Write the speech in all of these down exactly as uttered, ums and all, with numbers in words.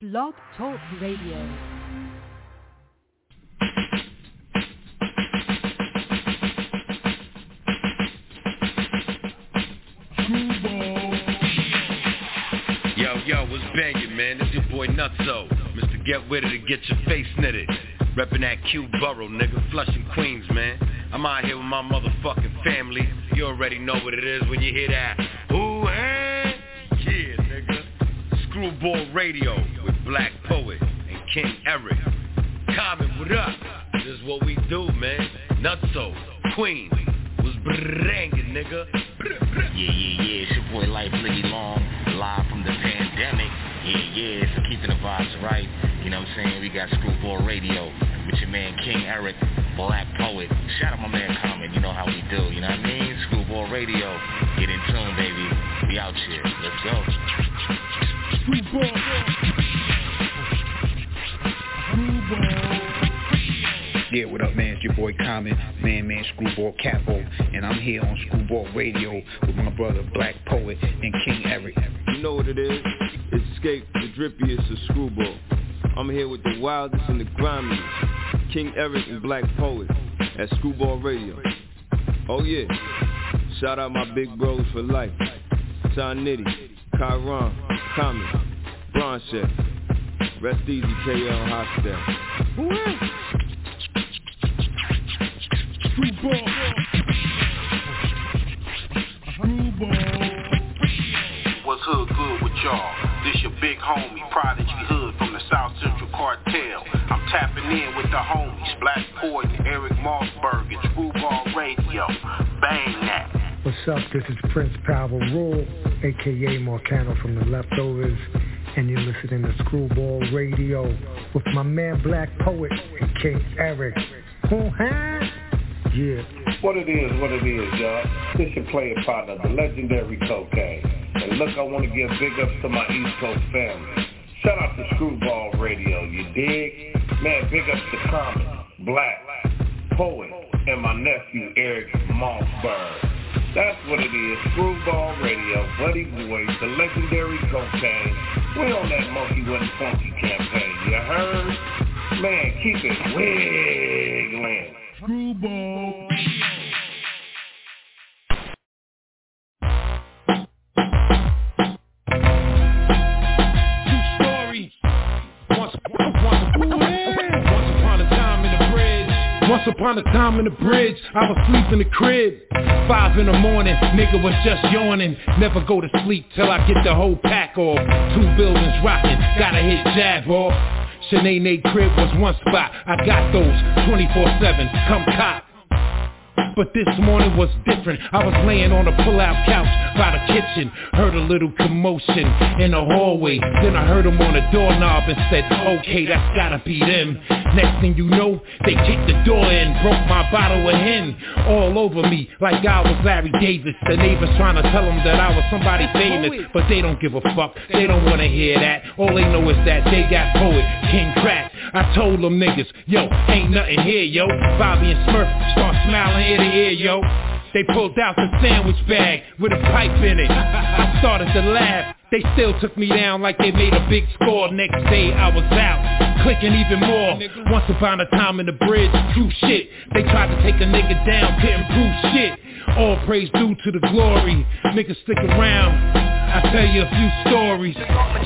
Blog Talk Radio. Yo, yo, what's bangin', man? It's your boy Nutso, Mister Get With It to get your face knitted. Reppin' that Q Borough, nigga, Flushing, Queens, man. I'm out here with my motherfucking family. You already know what it is when you hear that. Ooh, hey, yeah, nigga. Screwball Radio with Black Poet and King Eric. Common, what up? This is what we do, man. Nutso, Queens, was brangin', nigga. Yeah, yeah, yeah, it's your boy Life Liggy Long, live from the pandemic. Yeah, yeah, so keeping the vibes right. You know what I'm saying? We got Screwball Radio with your man King Eric, Black Poet. Shout out my man Common, you know how we do, you know what I mean? Screwball Radio, get in tune, baby. We out here, let's go. Screwball. Screwball. Yeah, what up, man? It's your boy Common, man, man, Screwball Capo, and I'm here on Screwball Radio with my brother Black Poet and King Eric. You know what it is? It's Escape, the drippiest of Screwball. I'm here with the wildest and the grimiest, King Eric and Black Poet at Screwball Radio. Oh yeah, shout out my big bros for life, John Nitty, Kyron, Common, Blanchett, rest easy K L Hostel. Screwball. Screwball. What's hood good with y'all? This your big homie, Prodigy Hood from the South Central Cartel. I'm tapping in with the homies, Black Poet and Eric Mossberg at Screwball Radio. Bang that. What's up? This is Prince Power Rule, a k a. Marcano from The Leftovers, and you're listening to Screwball Radio with my man Black Poet and King Eric. Uh-huh. Yeah. What it is, what it is, y'all. This your player partner, the legendary Cocaine. And look, I want to give big ups to my East Coast family. Shout out to Screwball Radio, you dig? Man, big ups to Common, Black, Poet, and my nephew Eric Mossberg. That's what it is, Screwball Radio, Buddy Boy, the legendary Cocaine. We on that Monkey Wasn't Funky campaign, you heard? Man, keep it wiggling. Screwball. True story. Once, once, once upon a time in the bridge. Once upon a time in the bridge, I was asleep in the crib. Five in the morning, nigga was just yawning. Never go to sleep till I get the whole pack off. Two buildings rocking, gotta hit jab off. Shanae crib was one spot, I got those twenty-four seven, come cop. But this morning was different. I was laying on a pull-out couch by the kitchen. Heard a little commotion in the hallway. Then I heard them on the doorknob and said, okay, that's gotta be them. Next thing you know, they kicked the door in, broke my bottle of hen all over me like I was Larry Davis. The neighbors trying to tell them that I was somebody famous, but they don't give a fuck. They don't want to hear that. All they know is that they got Poet, King Crack. I told them niggas, yo, ain't nothing here, yo. Bobby and Smurf start smiling ear to ear, yo. They pulled out the sandwich bag with a pipe in it. I started to laugh. They still took me down like they made a big score. Next day I was out, clicking even more. Once upon a time in the bridge, true shit. They tried to take a nigga down, couldn't prove shit. All praise due to the glory. Niggas stick around, I'll tell you a few stories.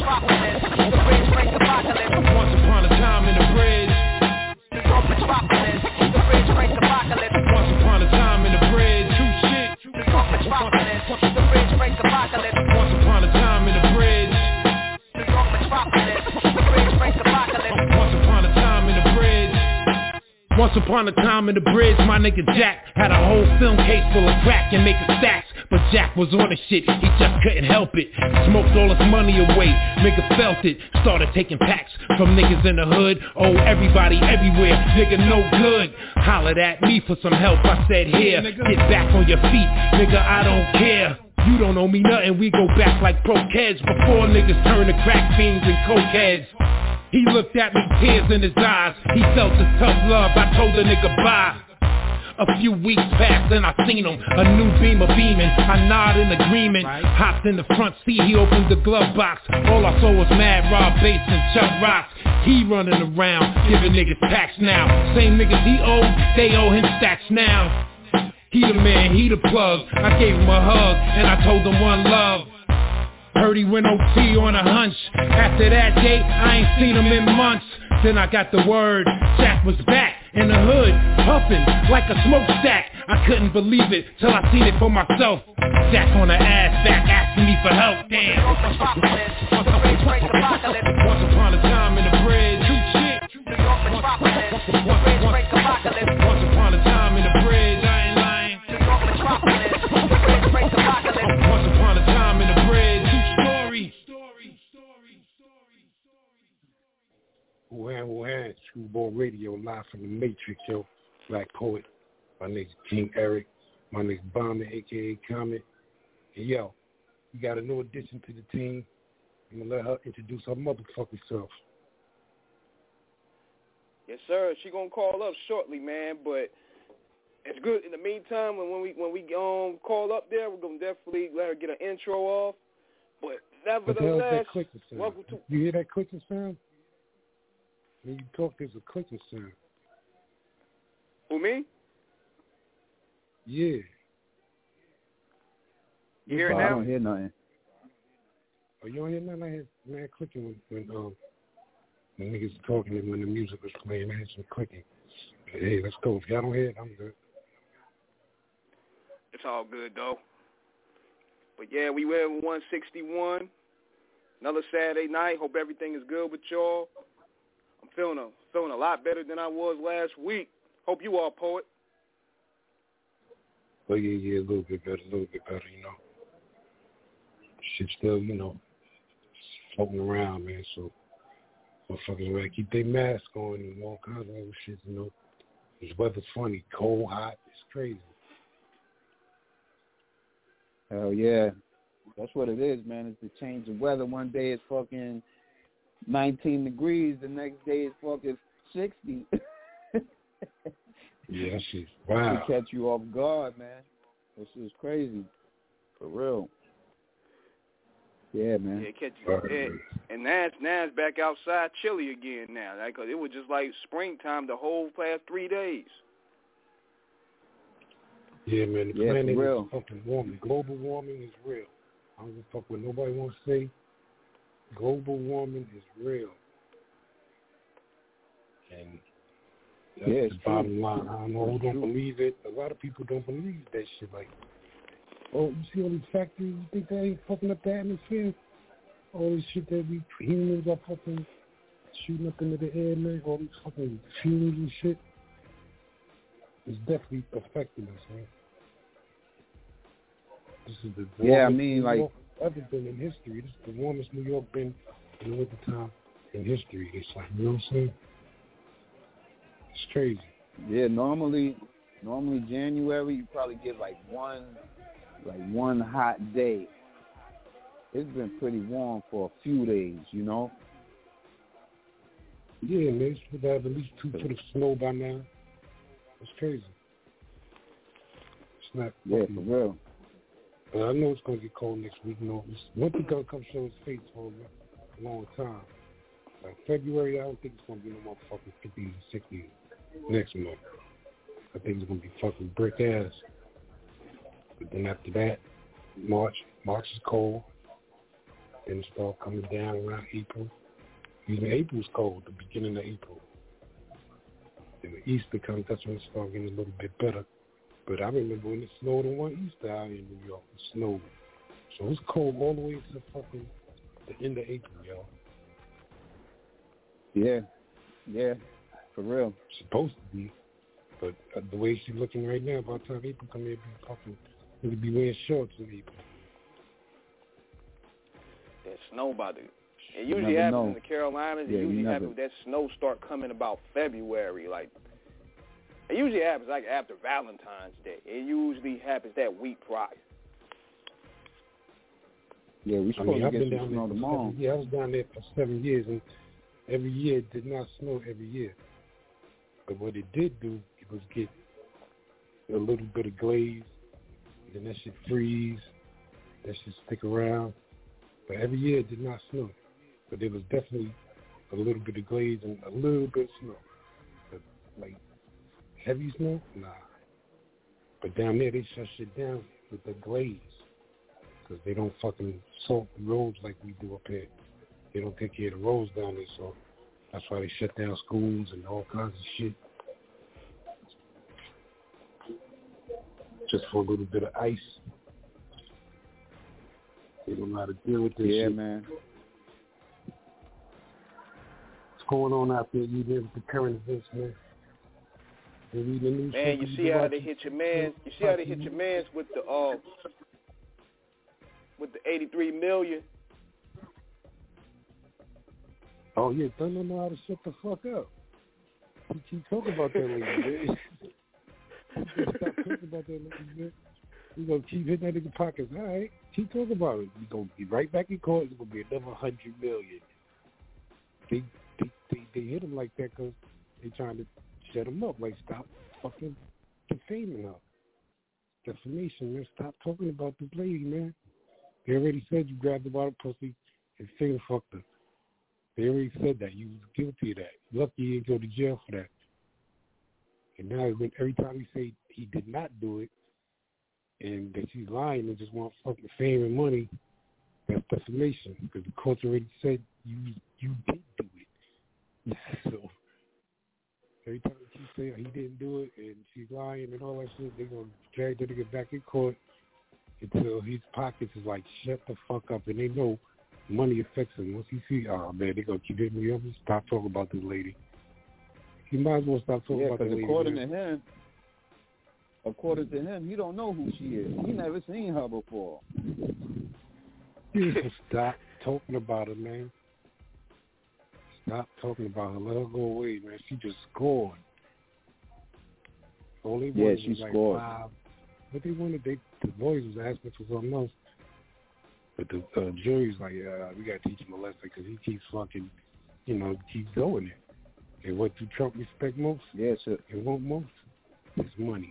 Once upon a time in the bridge. Once upon a time in the bridge, true shit. Once upon a time in the bridge. Once upon a time in the bridge. Once upon a time in the bridge, my nigga Jack had a whole film case full of crack and making stacks. But Jack was on the shit, he just couldn't help it. Smoked all his money away, nigga felt it. Started taking packs from niggas in the hood. Oh, everybody everywhere, nigga no good. Hollered at me for some help, I said here, get back on your feet, nigga I don't care. You don't owe me nothing, we go back like pro-kids. Before niggas turn to crack fiends and cokeheads. He looked at me, tears in his eyes. He felt the tough love, I told the nigga bye. A few weeks passed and I seen him, a new beamer beaming. I nod in agreement, hopped in the front seat, he opened the glove box. All I saw was Mad Rob Bass and Chuck Rocks. He running around, giving niggas packs now. Same niggas he owed, they owe him stacks now. He the man, he the plug. I gave him a hug, and I told him one love. Heard he went O T on a hunch. After that date, I ain't seen him in months. Then I got the word, Jack was back in the hood, puffin' like a smokestack. I couldn't believe it till I seen it for myself. Jack on the ass back asking me for help, damn. Once upon a time in the bridge. Once upon a time in the bridge, I ain't lying. Once upon a time in the bridge, true story. Wuhan, Wuhan, Screwball Radio, live from the Matrix, yo. Black Poet. My name's King Eric. My name's Bomber, a k a. Comet. And yo, we got a new addition to the team. I'm going to let her introduce her motherfucking self. Yes, sir. She gonna call up shortly, man. But it's good. In the meantime, when, when we when we um call up there, we're gonna definitely let her get an intro off. But nevertheless, welcome to. You hear that clicking sound? When you talk, there's a clicking sound. Who, me? Yeah. You hear it now? I don't hear nothing. Oh, you don't hear nothing? I hear man clicking when when um. When niggas talking and when the music was playing, I had some clicking. But hey, let's go. If y'all don't hear it, I'm good. It's all good, though. But, yeah, we were at one sixty-one. Another Saturday night. Hope everything is good with y'all. I'm feeling a, feeling a lot better than I was last week. Hope you all, Poet. Oh, yeah, yeah, a little bit better, a little bit better, you know. Shit still, you know, floating around, man, so. Motherfuckers gotta keep their mask on and all kinds of other shit, you know. This weather's funny, cold, hot, it's crazy. Hell yeah. That's what it is, man. It's the change of weather. One day it's fucking nineteen degrees, the next day it's fucking sixty. Yeah, that shit's wow. To catch you off guard, man. This is crazy. For real. Yeah, man. Yeah, catch you. Yeah. And now it's, now it's back outside chilly again now. Like, cause it was just like springtime the whole past three days. Yeah, man. The yeah, planet real. is fucking warming. Global warming is real. I don't give a fuck what nobody wants to say. Global warming is real. And that's yeah, the true. bottom line. I don't know who don't believe it. A lot of people don't believe that shit. Like, oh, you see all these factories? You think they ain't fucking up the atmosphere? All this shit that we humans are fucking shooting up into the air, man. All these fucking fumes and shit. It's definitely affecting us, man. This is the warmest yeah, I mean, New like, York ever been in history. This is the warmest New York been in the wintertime in history. It's like, you know what I'm saying? It's crazy. Yeah, normally, normally January you probably get like one, like one hot day. It's been pretty warm for a few days, you know. Yeah, man, it's supposed to have at least two foot of snow by now. It's crazy. It's not. Yeah, for real. But I know it's gonna get cold next week. You know, winter gonna come show its face for a long time. Like February, I don't think it's gonna be no more fucking fifties and sixties next month. I think it's gonna be fucking brick ass. But then after that, March, March is cold. Then it start coming down around April. Even April's cold, the beginning of April. And when Easter comes, that's when it starts getting a little bit better. But I remember when it snowed on one Easter out in New York. It snowed. So it was cold all the way to the fucking the end of April, yo. Yeah. Yeah. For real. Supposed to be. But uh, the way she's looking right now, by the time April comes, it'll be fucking, it'll be wearing shorts in April. That snow about to. It usually happens know. in the Carolinas. Yeah, it usually never. happens. That snow start coming about February. Like it usually happens like after Valentine's Day. It usually happens that week prior. Yeah, we I supposed mean, to I've get been some down snow there tomorrow. seven, yeah, I was down there for seven years, and every year it did not snow every year. But what it did do, it was get a little bit of glaze, then that shit freeze, that shit stick around. But every year it did not snow. But there was definitely a little bit of glaze and a little bit of snow. But like heavy snow? Nah. But down there they shut shit down with the glaze. Because they don't fucking salt the roads like we do up here. They don't take care of the roads down there, so that's why they shut down schools and all kinds of shit. Just for a little bit of ice. They don't know how to deal with this yeah, shit. Yeah, man. What's going on out there? You live with the current events, man. You read the news. Man, you see how they hit your man. You see how they hit your mans with the uh, with the eighty-three million. Oh yeah, don't know how to shut the fuck up. You keep talking about that lady, man. Stop talking about that lady, man. We gonna keep hitting that nigga pockets. All right, keep talking about it. We gonna be right back in court. It's gonna be another hundred million. They they they, they hit him like that because they trying to shut him up. Like stop fucking defaming her. Defamation, man. Stop talking about this lady, man. They already said you grabbed her by the pussy and finger fucked her. They already said that. You was guilty of that. Lucky you didn't go to jail for that. And now when every time you say he did not do it and that she's lying and just want fucking fame and money, that's defamation because the court already said you you did do it. So every time you say he didn't do it and she's lying and all that shit, they're going to drag the nigga back in court until his pockets is like, shut the fuck up. And they know money affects him. Once he see, oh man, they're going to keep hitting me up and stop talking about this lady. He might as well stop talking yeah, about this lady. according to him, according to him, he don't know who she is. He never seen her before. Stop talking about her, man. Stop talking about her. Let her go away, man. She just scored. All they yeah, wanted she was like scored. Five. What they wanted, they the boys was asking for something else. But the uh, jury's like, uh, we got to teach him a lesson because he keeps fucking, you know, keeps going there. And what do Trump respect most? Yes, yeah, sir. And want most? It's money.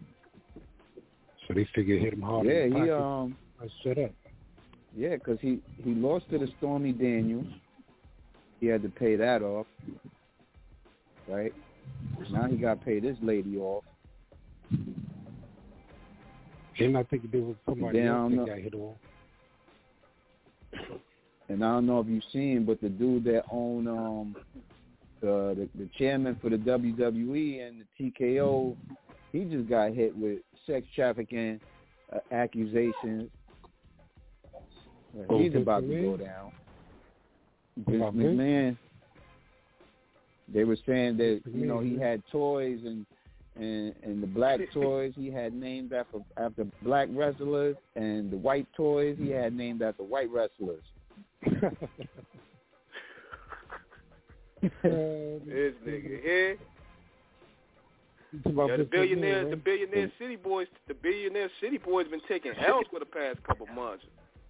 So they figure hit him hard. Yeah, in the he pocket. um. I shut up. Yeah, because he he lost to the Stormy Daniels. He had to pay that off, right? Now he got to pay this lady off. And I think there was somebody else that got hit off. And I don't know if you've seen, but the dude that owned um the, the the chairman for the W W E and the T K O, he just got hit with sex trafficking uh, accusations. Oh, He's Vince about McMahon? to go down. Vince About McMahon. They were saying that Vince you know McMahon, he had toys and and and the black toys he had named after after black wrestlers, and the white toys he had named after white wrestlers. This nigga here. Yeah, the billionaires, the billionaire city boys, the billionaire city boys been taking L's for the past couple months.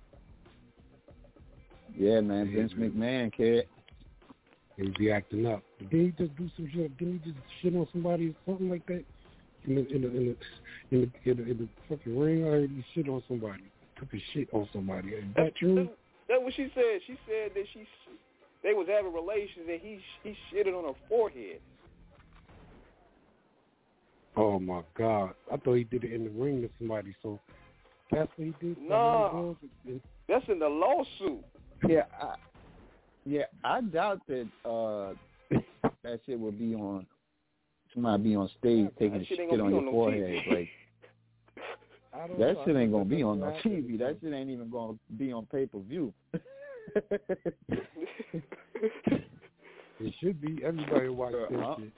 Yeah, man, Vince McMahon, kid. He be acting up. Did he just do some shit? Didn't he just shit on somebody or something like that? In the in the in the in the, in the, in the fucking ring, I heard he shit on somebody. Took a shit on somebody. Is that true? That's what she said. She said that she they was having relations and he he shitted on her forehead. Oh my God! I thought he did it in the ring to somebody. So that's what he did. No, that's in the lawsuit. Yeah, I, yeah. I doubt that uh, that shit would be on. Somebody be on stage yeah, taking shit, shit on your on forehead. No like that know. shit ain't gonna be on no T V. That shit ain't even gonna be on pay per view. It should be. Everybody watch uh, that shit.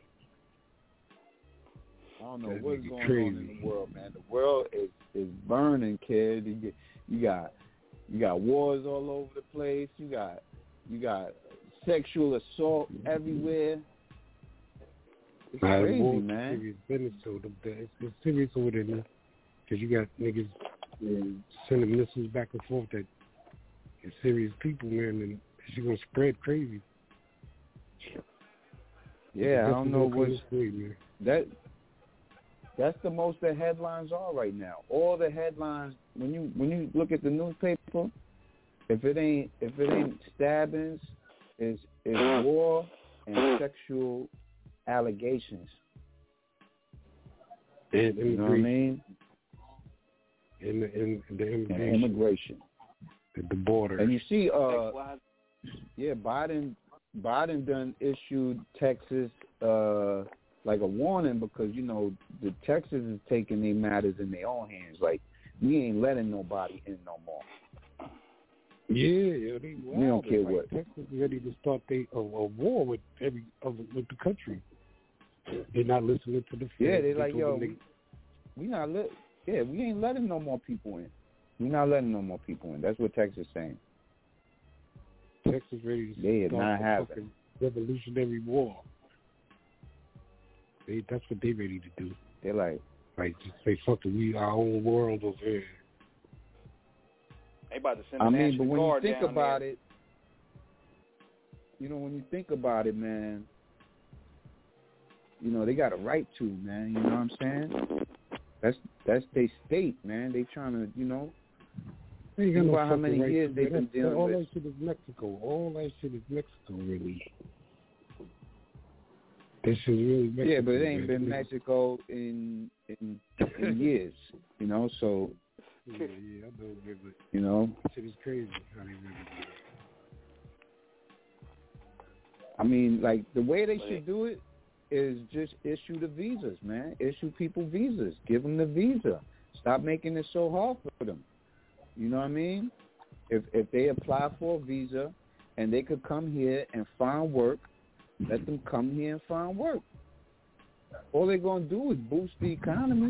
I don't know what's going crazy. on in the world, man. The world is, is burning, kid. You, get, you got you got wars all over the place. You got you got sexual assault everywhere. It's nah, crazy, more man. Serious business, so the, it's, it's serious over there, man. Because you got niggas uh, sending missiles back and forth that is serious people, man, and it's gonna spread crazy. Yeah, I don't know what way, man. that. That's the most the headlines are right now. All the headlines, when you when you look at the newspaper, if it ain't if it ain't stabbings, is is war and sexual allegations. And you know what I mean? And the, and the immigration. And immigration. The, the border. And you see, uh, yeah, Biden Biden done issued Texas uh, like a warning because, you know, the Texas is taking their matters in their own hands. Like, we ain't letting nobody in no more. Yeah, yeah, they wild. We don't care like, what. Texas is ready to start they, a, a war with every other with the country. They're not listening to the. Yeah, they they like yo, they, we, we not let. Yeah, we ain't letting no more people in. We not letting no more people in. That's what Texas is saying. Texas ready to they start not a having fucking revolutionary war. They that's what they ready to do. They're like, like just say fuck it, we our own world over here. They about to send I the mean, National but when Guard you think down about there. it, you know, when you think about it, man, you know, they got a right to, man. You know what I'm saying? That's that's their state, man. They trying to, you know, They think no about how many right years they've been that, dealing all with. All that shit is Mexico. All that shit is Mexico, really. This is really Mexico. Yeah, but it ain't man. been Mexico in in, in years, you know. So, yeah, yeah, I know, but you know, shit is crazy how they really do it. I mean, like the way they should do it is just issue the visas, man. Issue people visas. Give them the visa. Stop making it so hard for them. You know what I mean? If if they apply for a visa and they could come here and find work, let them come here and find work. All they're going to do is boost the economy.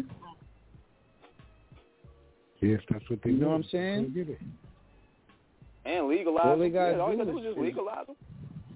Yes, that's what they You know do. what I'm saying? Get it. And legalize All they them. gotta Yeah, all you do got to do is is- just legalize them.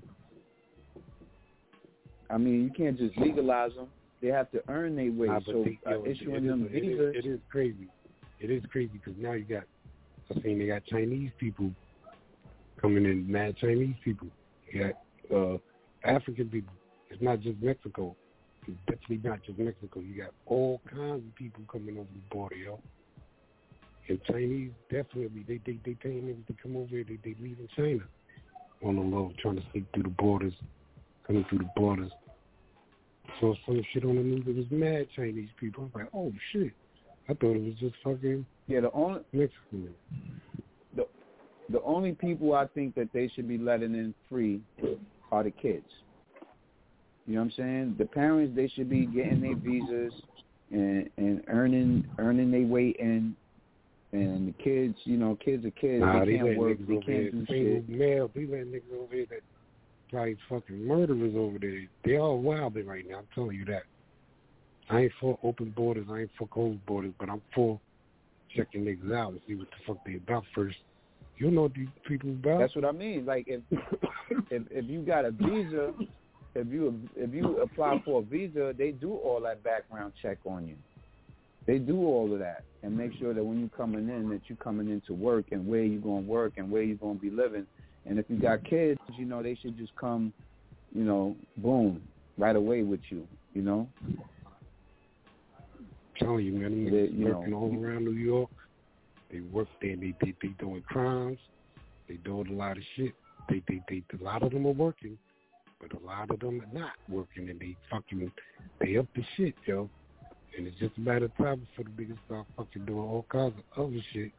I mean, you can't just legalize them. They have to earn their way. Nah, but so they, uh, yo, issuing it them is, it is- visas. It is crazy. It is crazy because now you got, I seen they got Chinese people coming in, mad Chinese people. You got uh, African people. It's not just Mexico. It's definitely not just Mexico. You got all kinds of people coming over the border, yo. And Chinese, definitely, they they they paying niggas to come over here. They they leaving China on the low, trying to sneak through the borders, coming through the borders. So some shit on the news. It was mad Chinese people. I was like, oh shit. I thought it was just fucking Yeah, the only Mexican. the the only people I think that they should be letting in free are the kids. You know what I'm saying? The parents, they should be getting their visas and and earning earning their way in. And the kids, you know, kids are kids. Nah, they they can't let work. niggas They over can't here, do single shit. male, they let niggas over here that probably fucking murderers over there. They all wilding right now. I'm telling you that. I ain't for open borders. I ain't for closed borders, but I'm for checking niggas out and see what the fuck they about first. You know what these people about? That's what I mean. Like if if if you got a visa, if you if you apply for a visa, they do all that background check on you. They do all of that and make sure that when you're coming in, that you're coming into work and where you're going to work and where you're going to be living. And if you got kids, you know, they should just come, you know, boom, right away with you, you know. I'm telling you, man, They, they you working know, all around New York. They work there. They they they doing crimes. They doing a lot of shit. They they they a lot of them are working, but a lot of them are not working, and they fucking they up the shit, yo. And it's just a matter of time before the niggas start fucking doing all kinds of other shit.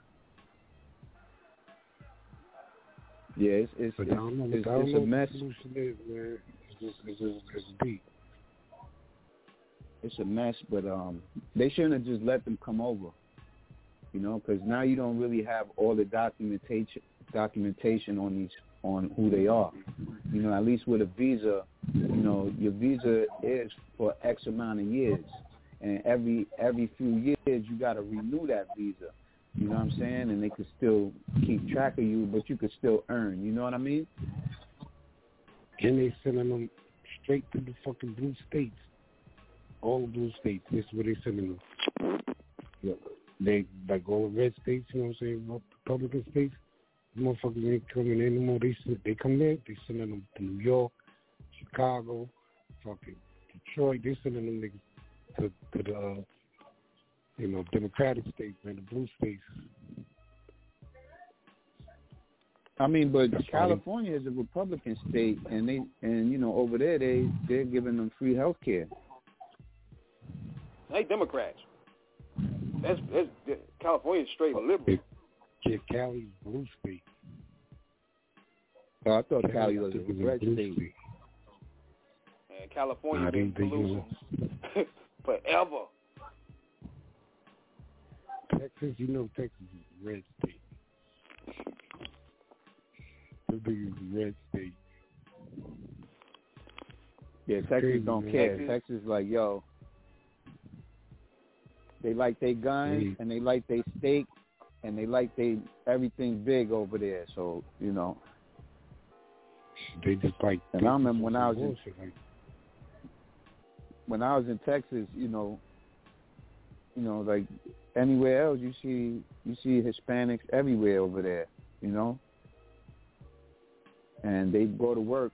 Yeah, it's it's But it's, I don't know, it's, I don't it's know a what mess. the solution is, man. It's just it's just it's deep. It's a mess, but um, they shouldn't have just let them come over, you know, because now you don't really have all the documentation documentation on these on who they are. You know, at least with a visa, you know, your visa is for X amount of years, and every every few years you got to renew that visa. You know what I'm saying? And they could still keep track of you, but you could still earn. You know what I mean? And they sending them straight to the fucking blue states. All the blue states. This is where they sending them. Yeah. They, like all the red states, you know what I'm saying, Republican states, motherfuckers ain't coming in anymore. They, they come in, they sending them to New York, Chicago, fucking Detroit. They sending them niggas to, to the uh, You know, Democratic states, man, the blue states. I mean, but That's California funny. is a Republican state, and they and you know over there they they're giving them free health care. They Democrats. That's, that's, that's California's straight liberal. Yeah, Cali's blue state. Oh, I thought Cali, Cali was a red state. state. And California nah, been they, blue forever. Texas, you know Texas is a red state. The biggest red state. Yeah, Texas Crazy, don't man. care. Texas. Texas like, yo, they like they guns Mm. and they like they steak and they like they everything big over there. So, you know. They just like. And I remember when I was in, bullshit, like, when I was in Texas, you know, you know, like anywhere else, you see you see Hispanics everywhere over there, you know, and they go to work.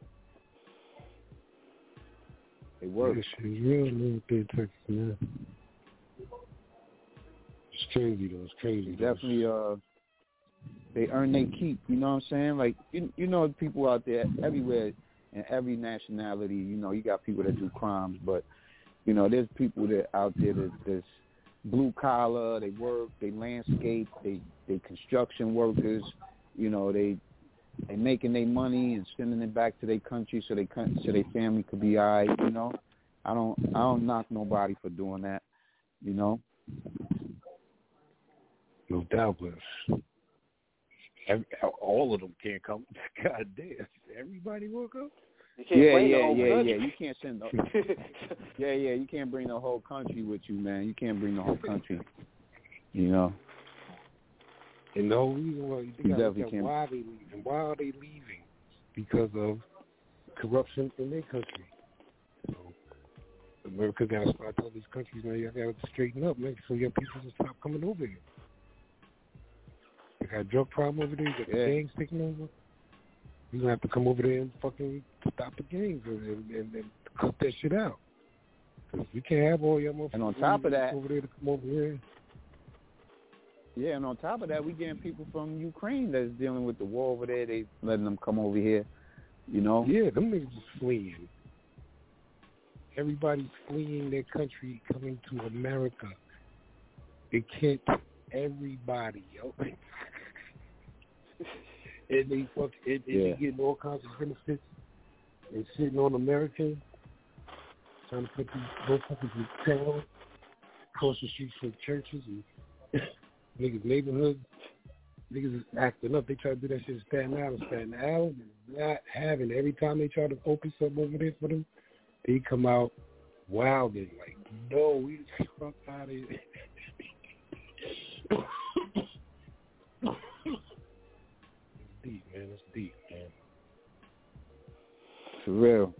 They work. Yeah, shit's real little bit Texas, man. It's crazy though. It's crazy. They definitely, uh, they earn their keep. You know what I'm saying? Like you, you know, people out there everywhere in every nationality. You know, you got people that do crimes, but you know, there's people that out there that that's blue collar. They work. They landscape. They they construction workers. You know, they they making their money and sending it back to their country so they so their family could be all right. You know, I don't I don't knock nobody for doing that. You know. No doubt, but every, all of them can't come. God damn, everybody woke up. You can't yeah, bring yeah, the whole yeah, country. yeah. You can't send. The, yeah, yeah. You can't bring the whole country with you, man. You can't bring the whole country. You know. And the whole reason why you, You gotta look definitely at can't. why they leaving. Why are they leaving? Because of corruption in their country. So America got to start telling these countries, man, y'all got to straighten up, man, so your people will stop coming over here. They got a drug problem over there. You got Yeah. the gangs taking over. You're going to have to come over there and fucking stop the gangs and, and, and, and cut that shit out. Because we can't have all your motherfuckers And on top of that, over there to come over here. Yeah, and on top of that, we getting people from Ukraine that's dealing with the war over there. They letting them come over here, you know. Yeah, them niggas is fleeing. Everybody's fleeing their country, coming to America. They can't. Everybody, yo. and they fuck, and, and Yeah. they getting all kinds of benefits and sitting on Americans, trying to put these motherfuckers in town, across the streets from churches and niggas' neighborhoods. Niggas is acting up. They try to do that shit in Staten Island. Staten Island is not having. Every time they try to open something over there for them, they come out wilding. Like, no, we just fuck out of here. It's deep, man. It's deep, man. For real.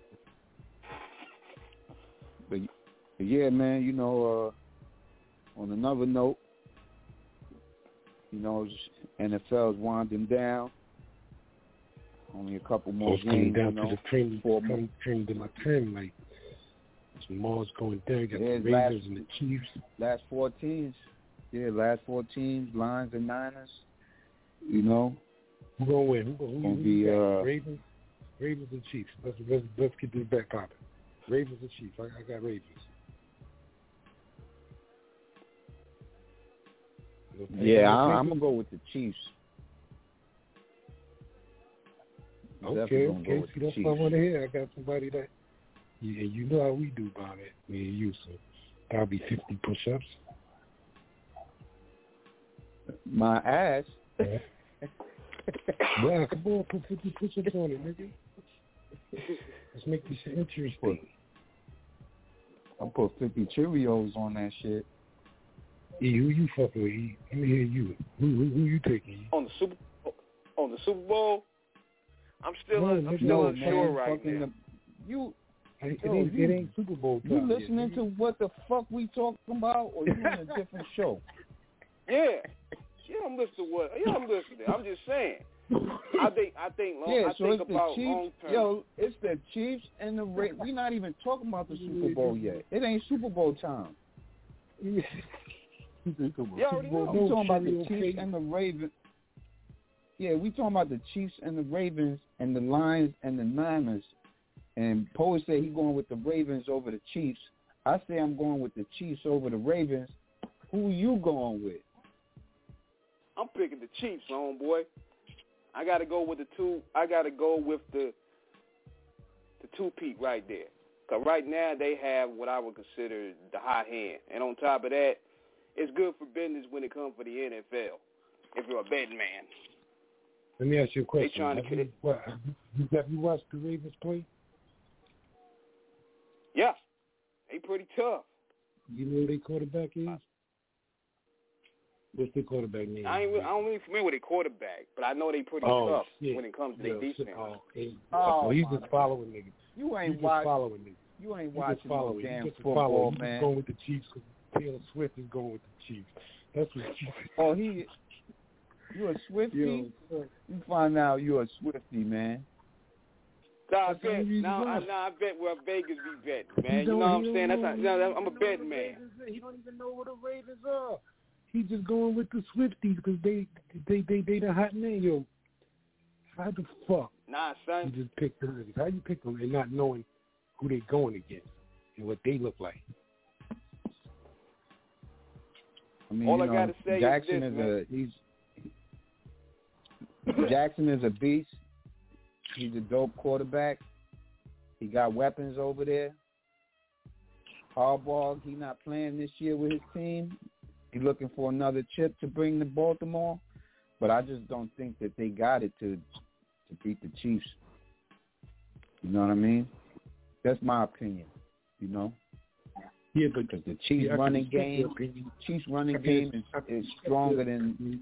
But, but yeah, man, you know, uh, on another note, you know, N F L's winding down. Only a couple more It's coming games, down you know. to the cream, Four cream, cream de la creme. Like, tomorrow's going down. You got Yeah, the last- Raiders and the Chiefs. Last four teams. Yeah, last four teams, Lions and Niners. You know. Who gonna win? Who gonna, who, Gonna who be, you got? uh, Ravens, Ravens and Chiefs. Let's let's, let's get this back popping. Ravens and Chiefs. I, I got Ravens. Yeah, I, I'm gonna go with the Chiefs. Okay, Definitely gonna okay. go with See, the that's Chiefs. what I want to hear. I got somebody that, yeah, you know how we do about it, me and you. So that'll be fifty push-ups. My ass. Yeah. Wow, come on, put fifty push-ups on it, nigga. Let's make this interesting. I'll put fifty Cheerios on that shit. E, who you fucking with? E? Let me hear you. Who, who, who you taking? E? On the Super on the Super Bowl, I'm still No, I'm nigga, still no, unsure man, right fucking now. The, you, It, it, yo, ain't, you, it ain't Super Bowl time. you yet, listening nigga. to what the fuck we talking about, or you on a different show? Yeah, yeah, I'm listening to what. Yeah, I'm listening. I'm just saying. I think I think long. Yeah, I so think it's the about Chiefs. long term. Yo, it's the Chiefs and the Ra- We're not even talking about the Super Bowl yet. It ain't Super Bowl time. You already know. We talking about the Chiefs and the Ravens. Yeah, we talking about the Chiefs and the Ravens and the Lions and the Niners. And Poe said he going with the Ravens over the Chiefs. I say I'm going with the Chiefs over the Ravens. Who you going with? I'm picking the Chiefs, homeboy. I got to go with the two. I got to go with the the two-peat right there. Because right now they have what I would consider the hot hand. And on top of that, it's good for business when it comes for the N F L, if you're a betting man. Let me ask you a question. They trying to have, you, what, have you watched the Ravens play? Yeah. They pretty tough. You know who their quarterback is? What's their quarterback name? I ain't really, I don't really familiar with their quarterback, but I know they pretty oh, tough shit. when it comes to Yo, their defense. Oh, hey, oh so he's just following niggas. You ain't he's watching. just following niggas. You ain't he's watching no damn he's football, following. man. He's going with the Chiefs because Taylor Swift is going with the Chiefs. That's what Chiefs. Oh, he. You a Swiftie? Yo, you find out you a Swiftie, man. Nah, I bet. Now, I, now I bet where Vegas be betting, man. You know what I'm saying? That's not, no, I'm a betting man. He don't even know what the Ravens are. He's just going with the Swifties because they, they, they, they the hot name. Yo, how the fuck? Nah, son. You just pick them. How you pick them and not knowing who they going against and what they look like? I mean, all you I know, gotta say Jackson is, is this, a he's. Jackson is a beast. He's a dope quarterback. He got weapons over there. Harbaugh, he not playing this year with his team. He's looking for another chip to bring to Baltimore. But I just don't think that they got it to to beat the Chiefs. You know what I mean? That's my opinion, you know? Yeah, but the Chiefs yeah, running game, Chiefs running game is, is stronger than.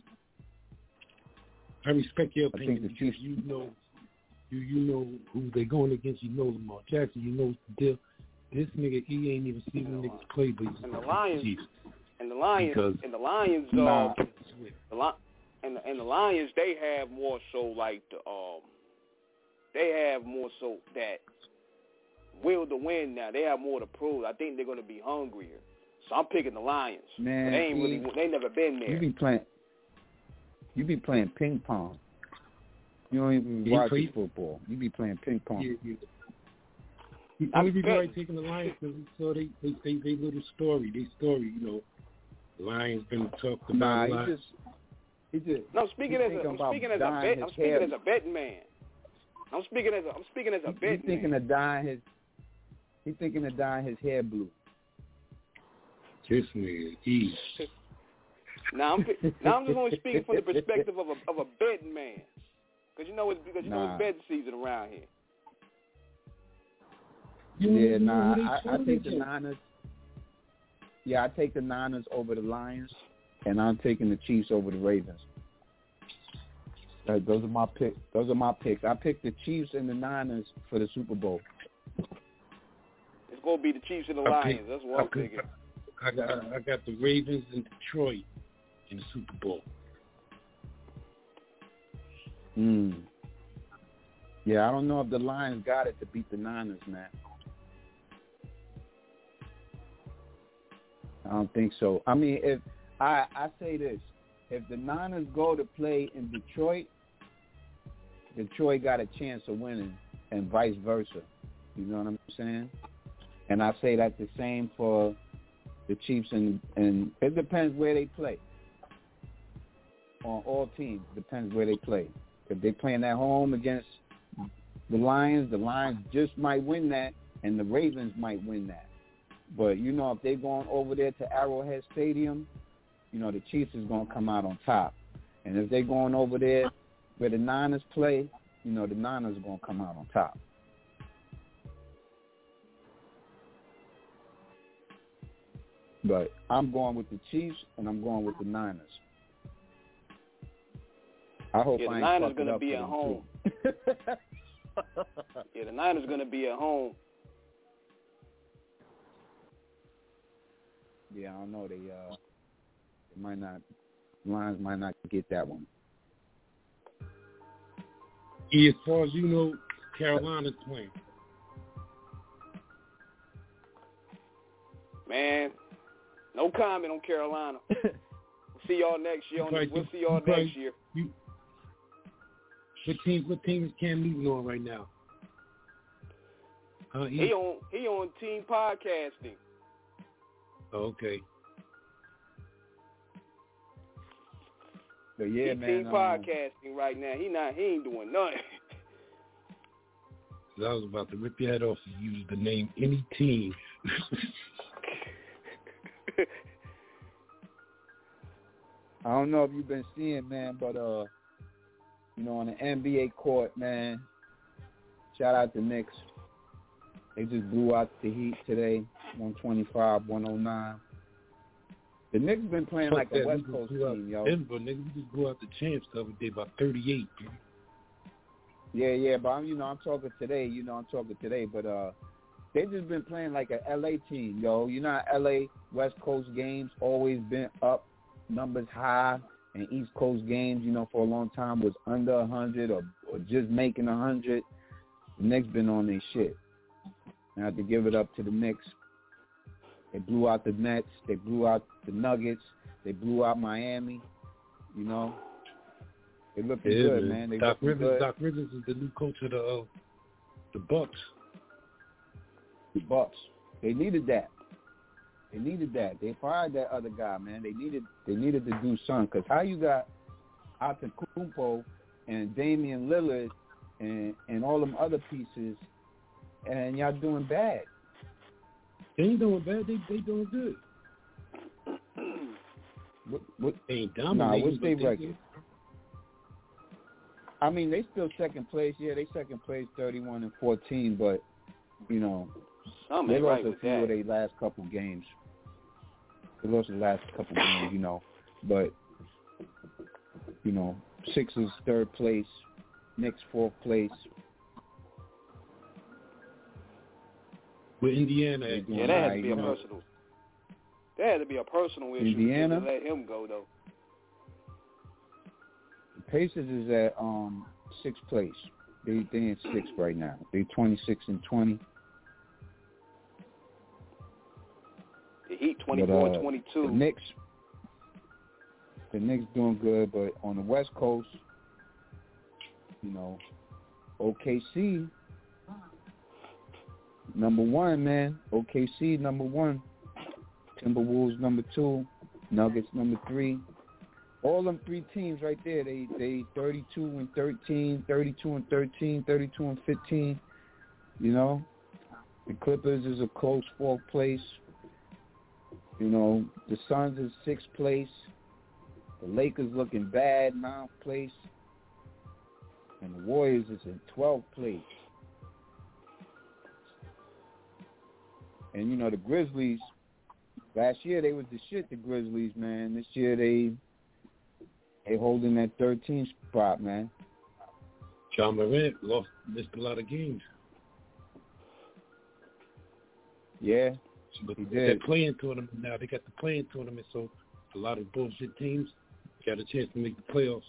I respect your opinion. I think the Chiefs, you know, you you know who they're going against. You know Lamar Jackson. You know the deal. This nigga, he ain't even seen the niggas play, but he's and the Lions, Chiefs. and the Lions, because, and the Lions, nah. uh, the Li- and the, and the Lions, they have more so like the um, they have more so that will to win now. They have more to prove. I think they're going to be hungrier. So I'm picking the Lions. Man, but they ain't he, really, they never been there. You be playing. You be playing ping pong. You don't even yeah, watch play, football. You be playing ping pong. Yeah, yeah. The only reason why I taking the Lions because so they they they they little story, they story, you know. The Lions been talked about nah, a lot. He just, he just, no, I'm speaking as a, I'm speaking as a bet, I'm speaking hair. as a betting man. I'm speaking as a, I'm speaking as a betting man. He's thinking of dyeing his, he's thinking of dyeing his hair blue. This nigga, easy. Now I'm now I'm just only speaking from the perspective of a of a betting man, because you know it's because you nah. know it's betting season around here. Yeah, nah, I, I take the Niners. Yeah, I take the Niners over the Lions, and I'm taking the Chiefs over the Ravens. Uh, those are my picks. Those are my picks. I picked the Chiefs and the Niners for the Super Bowl. It's gonna be the Chiefs and the Lions. Pick, That's what I'm thinking. I got I got the Ravens and Detroit in the Super Bowl. Hmm. Yeah, I don't know if the Lions got it to beat the Niners, man. I don't think so. I mean, if I I say this, if the Niners go to play in Detroit, Detroit got a chance of winning, and vice versa. You know what I'm saying? And I say that the same for the Chiefs, and and it depends where they play. On all teams, depends where they play. If they're playing at home against the Lions, the Lions just might win that, and the Ravens might win that. But, you know, if they're going over there to Arrowhead Stadium, you know, the Chiefs is going to come out on top. And if they're going over there where the Niners play, you know, the Niners are going to come out on top. But I'm going with the Chiefs, and I'm going with the Niners. I hope yeah, I the ain't Niners going to be at home. yeah, the Niners going to be at home. Yeah, I don't know. They uh, they might not. Lions might not get that one. Yeah, as far as you know, Carolina's playing. Man, No comment on Carolina. We'll see y'all next year. On the, we'll see y'all probably, next year. You, what team? What team is Cam Newton on right now? Uh, he, he on he on team podcasting. Oh, okay. But yeah, he man. Team um, podcasting right now. He not. He ain't doing nothing. I was about to rip your head off if you use the name any team. I don't know if you've been seeing, man, but uh, you know, on the N B A court, man. Shout out to Knicks. They just blew out the Heat today, one twenty-five, one oh nine. The Knicks been playing like a West Coast team, yo. Denver, nigga, we just blew out the champs the other day by thirty-eight. Dude. Yeah, yeah, but I'm, you know, I'm talking today. You know, I'm talking today, but uh, they just been playing like a L A team, yo. You know, how L A West Coast games always been up, numbers high, and East Coast games, you know, for a long time was under a hundred or, or just making a hundred. The Knicks been on their shit. I have to give it up to the Knicks. They blew out the Nets. They blew out the Nuggets. They blew out Miami. You know, they looking yeah, good, man. man. They Doc looking Rivers. good. Doc Rivers is the new coach of the uh, the Bucks. The Bucks. They needed that. They needed that. They fired that other guy, man. They needed. They needed to do something. Cause how you got Antetokounmpo and Damian Lillard and and all them other pieces, and y'all doing bad. They ain't doing bad. They they doing good. What, what, they ain't nah, dominating. what's their they record? Did. I mean, they still second place. Yeah, they second place, thirty-one and fourteen. But you know, Something they lost right a few that. of their last couple games. They lost the last couple games, you know. But you know, Sixers third place, Knicks fourth place. With Indiana, yeah, that has to be a know. personal. That had to be a personal issue. Indiana, to let him go though. The Pacers is at um sixth place. They they in sixth right now. They twenty-six and twenty. The Heat twenty-four and uh, twenty-two. The Knicks, the Knicks doing good, but on the West Coast, you know, O K C. Number one, man. O K C, number one. Timberwolves, number two. Nuggets, number three. All them three teams right there, they they thirty-two and thirteen, thirty-two and thirteen, thirty-two and fifteen. You know, the Clippers is a close fourth place. You know, the Suns is sixth place. The Lakers looking bad, ninth place. And the Warriors is in twelfth place. And, you know, the Grizzlies, last year they was the shit, the Grizzlies, man. This year they they holding that thirteenth spot, man. John Morant lost, missed a lot of games. Yeah, but he they're did. playing tournament now. They got the playing tournament, so a lot of bullshit teams got a chance to make the playoffs.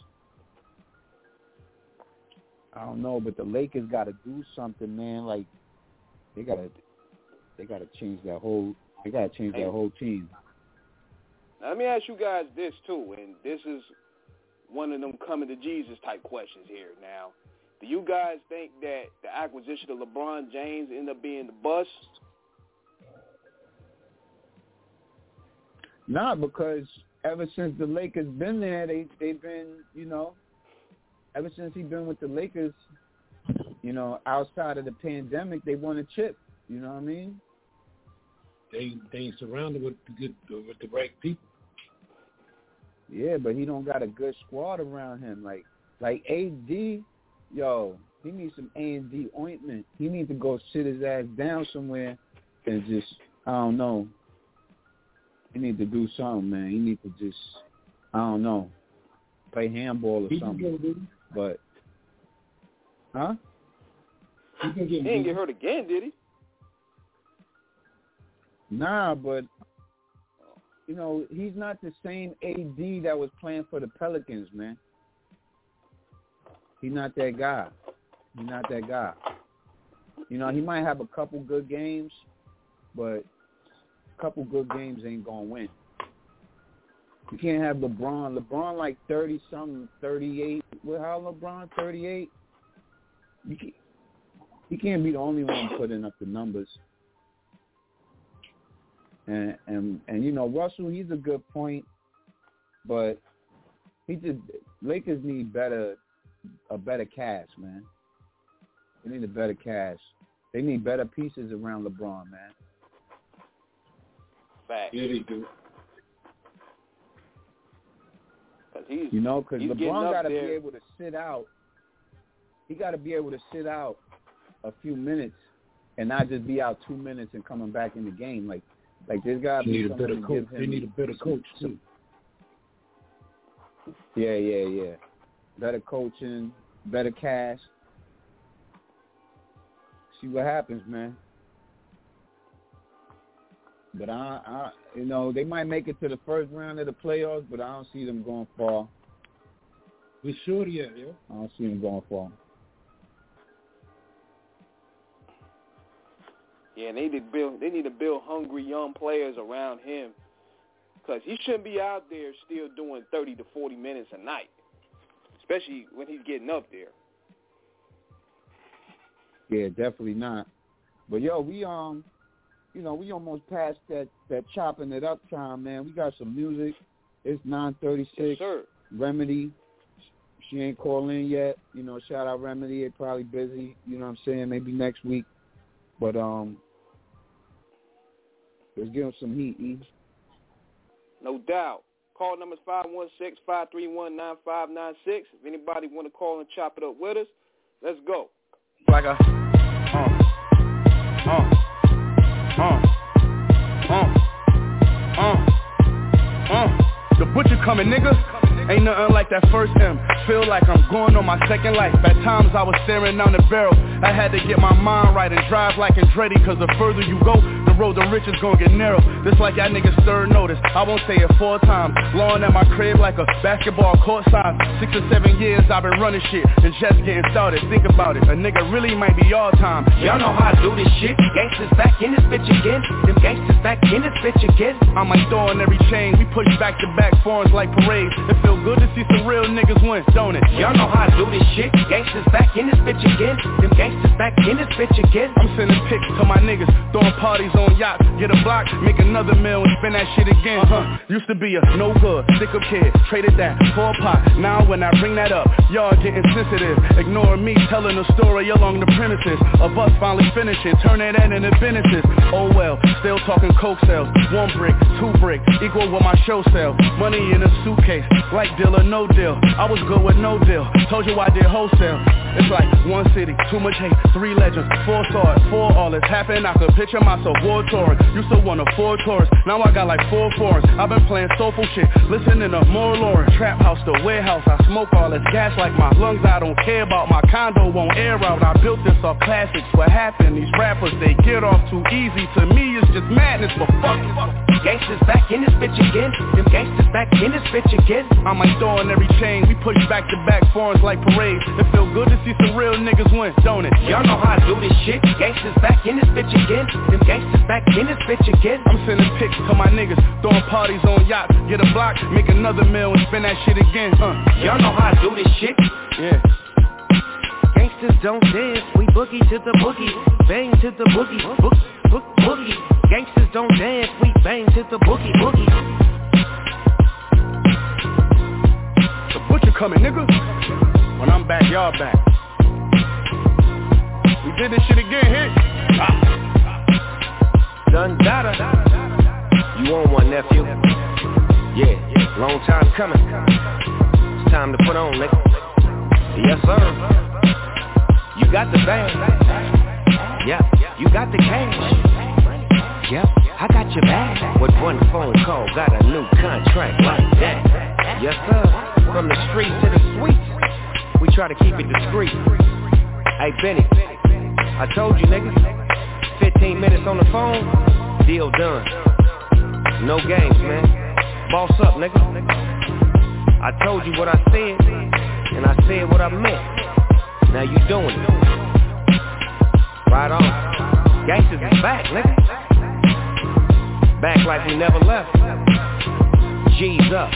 I don't know, but the Lakers got to do something, man. Like, they got to... They got to change that whole. They got to change that whole team. Now, let me ask you guys this too, and this is one of them coming to Jesus type questions here. Now, do you guys think that the acquisition of LeBron James ended up being the bust? Nah, because ever since the Lakers been there, they they've been, you know, ever since he been with the Lakers, you know, outside of the pandemic, they won a chip. You know what I mean? They they ain't surrounded with the good with the right people. Yeah, but he don't got a good squad around him. Like like A D, yo, he needs some A and D ointment. He needs to go sit his ass down somewhere and just I don't know. He need to do something, man. He need to just I don't know, play handball or he something. Get, but huh? He, can get he didn't get hurt again, did he? Nah, but, you know, he's not the same A D that was playing for the Pelicans, man. He's not that guy. He's not that guy. You know, he might have a couple good games, but couple good games ain't gonna win. You can't have LeBron. LeBron like thirty something, thirty-eight. Well, how LeBron thirty-eight? You can't, he can't be the only one putting up the numbers. And and and you know Russell, he's a good point, but he just Lakers need better a better cast, man. They need a better cast. They need better pieces around LeBron, man. Fact. Yeah, they do. Cause he's, you know, because LeBron got to be there. able to sit out. He got to be able to sit out a few minutes and not just be out two minutes and coming back in the game. Like, like there's got to be a better coach. They need a better coach too. Yeah, yeah, yeah. Better coaching, better cast. See what happens, man. But I, I, you know, they might make it to the first round of the playoffs, but I don't see them going far. We sure yet, yo. I don't see them going far. Yeah, they need to build. They need to build hungry young players around him, because he shouldn't be out there still doing thirty to forty minutes a night, especially when he's getting up there. Yeah, definitely not. But yo, we um, you know, we almost passed that that chopping it up time, man. We got some music. It's nine thirty-six. Yes, sir. Remedy, she ain't calling in yet. You know, shout out Remedy. They probably busy. You know what I'm saying? Maybe next week. But um, let's give them some heat, E. No doubt. Call number is five one six, five three one, nine five nine six. If anybody want to call and chop it up with us, let's go. Like a, uh, uh, uh, uh, uh, uh, the butcher coming, nigga. Ain't nothing like that first M. Feel like I'm going on my second life. At times I was staring down the barrel. I had to get my mind right and drive like Andretti, cause the further you go, the road to riches gon' get narrow. This like y'all niggas third notice. I won't say it four times. Lawn at my crib like a basketball court size. Six or seven years I've been running shit and just getting started. Think about it, a nigga really might be all time. Y'all know how I do this shit. Gangsters back in this bitch again. Them gangsters back in this bitch again. I might throw on every chain. We push back to back foreigns like parades. It feel good to see some real niggas win, don't it? Y'all know how I do this shit. Gangsters back in this bitch again. Them gangsters back in this bitch again. I'm sending pics to my niggas, throwing parties on yachts. Get a block, make another meal and spend that shit again. Uh-huh. Used to be a no good, stick up kid. Traded that for a pot. Now when I bring that up, y'all getting sensitive. Ignoring me, telling a story along the premises of us finally finishing, turning that into businesses. Oh well, still talking coke sales. One brick, two brick, equal what my show sell. Money in a suitcase, like deal or no deal. I was good with no deal, told you I did wholesale. It's like one city, too much hate, three legends, four stars, four all this happened. I could picture myself war touring. Used to want a four tours, now I got like four foreigns. I've been playing soulful shit, listening to more Lauren. Trap house to warehouse, I smoke all this gas like my lungs. I don't care about my condo, won't air out. I built this off classics. What happened? These rappers, they get off too easy. To me, it's just madness, but fuck it. Gangsters back in this bitch again. Them gangsters back in this bitch again. I might throw on every chain. We push back to back foreigns like parades. It feel good to see some real niggas win, don't it? Y'all know how I do this shit. Gangsters back in this bitch again. Them gangsters back in this bitch again. I'm sending pics to my niggas, throwing parties on yachts. Get a block, make another meal and spend that shit again. Uh. Y'all know how I do this shit. Yeah. Gangsters don't dance, we boogie to the boogie, bang to the boogie, book, book, boogie. Gangsters don't dance, we bang to the boogie, boogie. The butcher coming, nigga. When I'm back, y'all back. We did this shit again, hit. Ah. Done data. You on one, nephew? Yeah, long time coming. It's time to put on, nigga. Yes, sir. You got the bag. Yeah, you got the cash. Yeah, I got your bag. With one phone call, got a new contract like that. Yes, sir. From the street to the suite, we try to keep it discreet. Hey, Benny, I told you, nigga. fifteen minutes on the phone, deal done. No games, man. Boss up, nigga. I told you what I said, and I said what I meant. Now you doing it. Right on. Gangsters is back, nigga. back like we never left. G's up.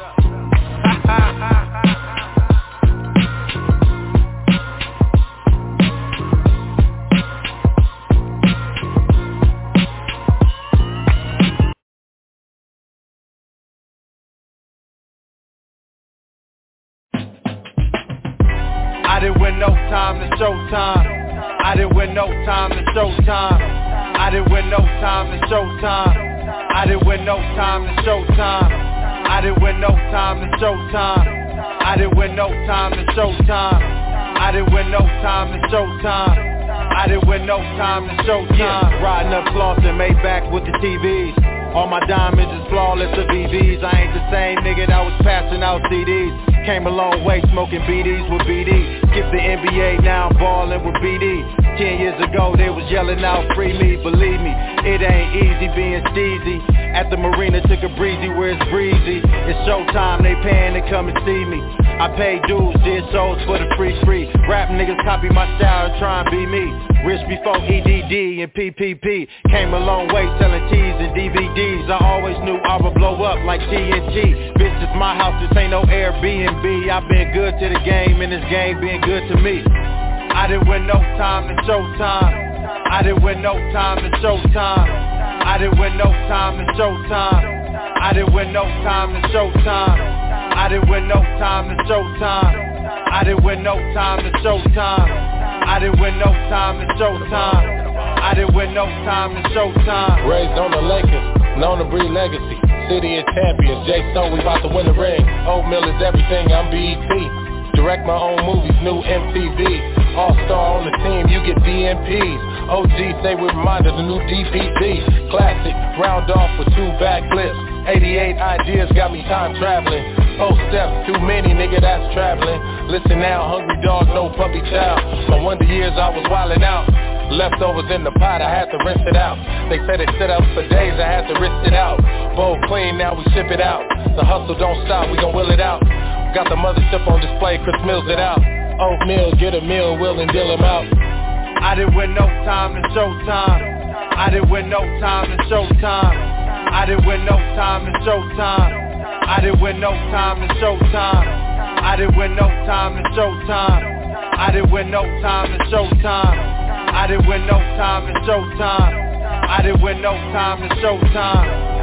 I didn't win no time to showtime. I didn't win no time to showtime. I didn't win no time to showtime. I didn't win no time to showtime. I didn't win no time to showtime. I didn't win no time to showtime. I didn't win no time to showtime. I didn't win no time to showtime. Yeah, riding up flossing, made back with the T Vs. All my diamonds is flawless to V Vs. I ain't the same nigga that was passing out C Ds. Came a long way smoking B Ds with B D. Skipped the N B A, now I'm ballin' with B D. Ten years ago they was yelling out free me. Believe me, it ain't easy being steezy. At the marina took a breezy where it's breezy. It's showtime, they paying to come and see me. I paid dues, did shows for the free free. Rap niggas copy my style and try and be me. Rich before E D D and P P P. Came a long way selling T's and D V Ds. I always knew I would blow up like T N T. Bitch, this my house, this ain't no Airbnb. I've been good to the game and this game been good to me. I didn't win no time to showtime. I didn't win no time to showtime. I didn't win no time to showtime. I didn't win no time to showtime. I didn't win no time to showtime. I didn't win no time to showtime. I didn't win no time to showtime. I didn't win no time to showtime. Raised on the Lakers, known to breed legacy. City of champions, Jay Stone, we about to win the ring. Oatmeal is everything, I'm B E T. Direct my own movies, new M T V. All-star on the team, you get D M Ps. O G say we reminded the new D P D. Classic, round off with two backflips. eighty-eight ideas got me time traveling. Post steps, too many, nigga, that's traveling. Listen now, hungry dog, no puppy child. My wonder years I was wildin' out. Leftovers in the pot, I had to rinse it out. They said it sit up for days, I had to rinse it out. Bowl clean, now we ship it out. The hustle don't stop, we gon' will it out. Got the mothership on display, Chris Mills it out. Oatmeal, get a meal, will and deal him out. I didn't win no time to showtime. I didn't win no time to showtime. I didn't win no time to showtime. I didn't win no time to showtime. I didn't win no time to showtime. I didn't win no time to showtime. I didn't win no time to showtime. I didn't win no time to showtime.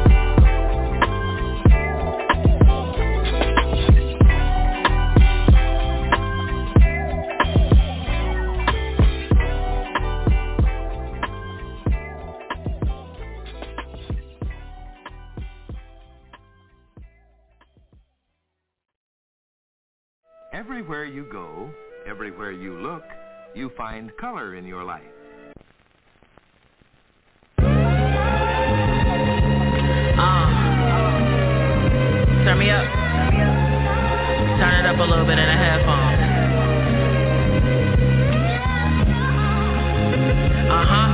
Everywhere you go, everywhere you look, you find color in your life. Uh, turn me up. Turn it up a little bit in the headphones. Uh-huh.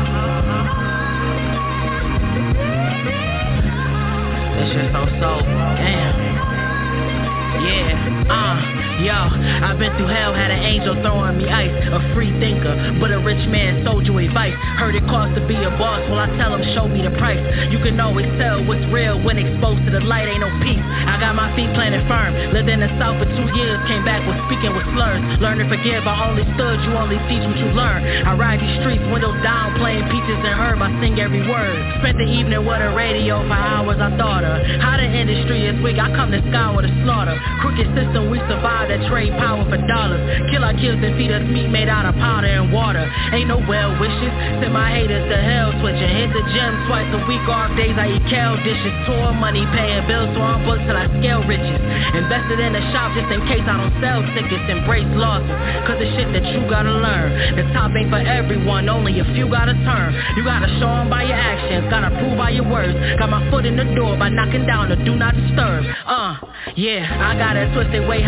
This shit so soulful. Damn. Yeah, uh, yo, I've been through hell, had an angel throwing me ice. A free thinker, but a rich man sold you advice. Heard it cost to be a boss, well I tell him show me the price. You can always tell what's real when exposed to the light, ain't no peace. I got my feet planted firm, lived in the south for two years. Came back with speaking with slurs. Learn to forgive, I only stood, you only teach what you learn. I ride these streets, windows down, playing peaches and herb. I sing every word. Spent the evening with a radio for hours, I thought of how the industry is weak, I come to sky with a slaughter. Crooked system, we survive that trade power for dollars. Kill our kids and feed us meat made out of powder and water. Ain't no well wishes, send my haters to hell switching. Hit the gym twice a week, off days I eat kale dishes. Tour money, paying bills, so I'm booked till I scale riches. Invested in the shop just in case I don't sell tickets. Embrace losses, cause the shit that you gotta learn. The top ain't for everyone, only a few gotta turn. You gotta show them by your actions, gotta prove by your words. Got my foot in the door by knocking down the do not disturb. Uh, yeah, I got a twisted way how I deal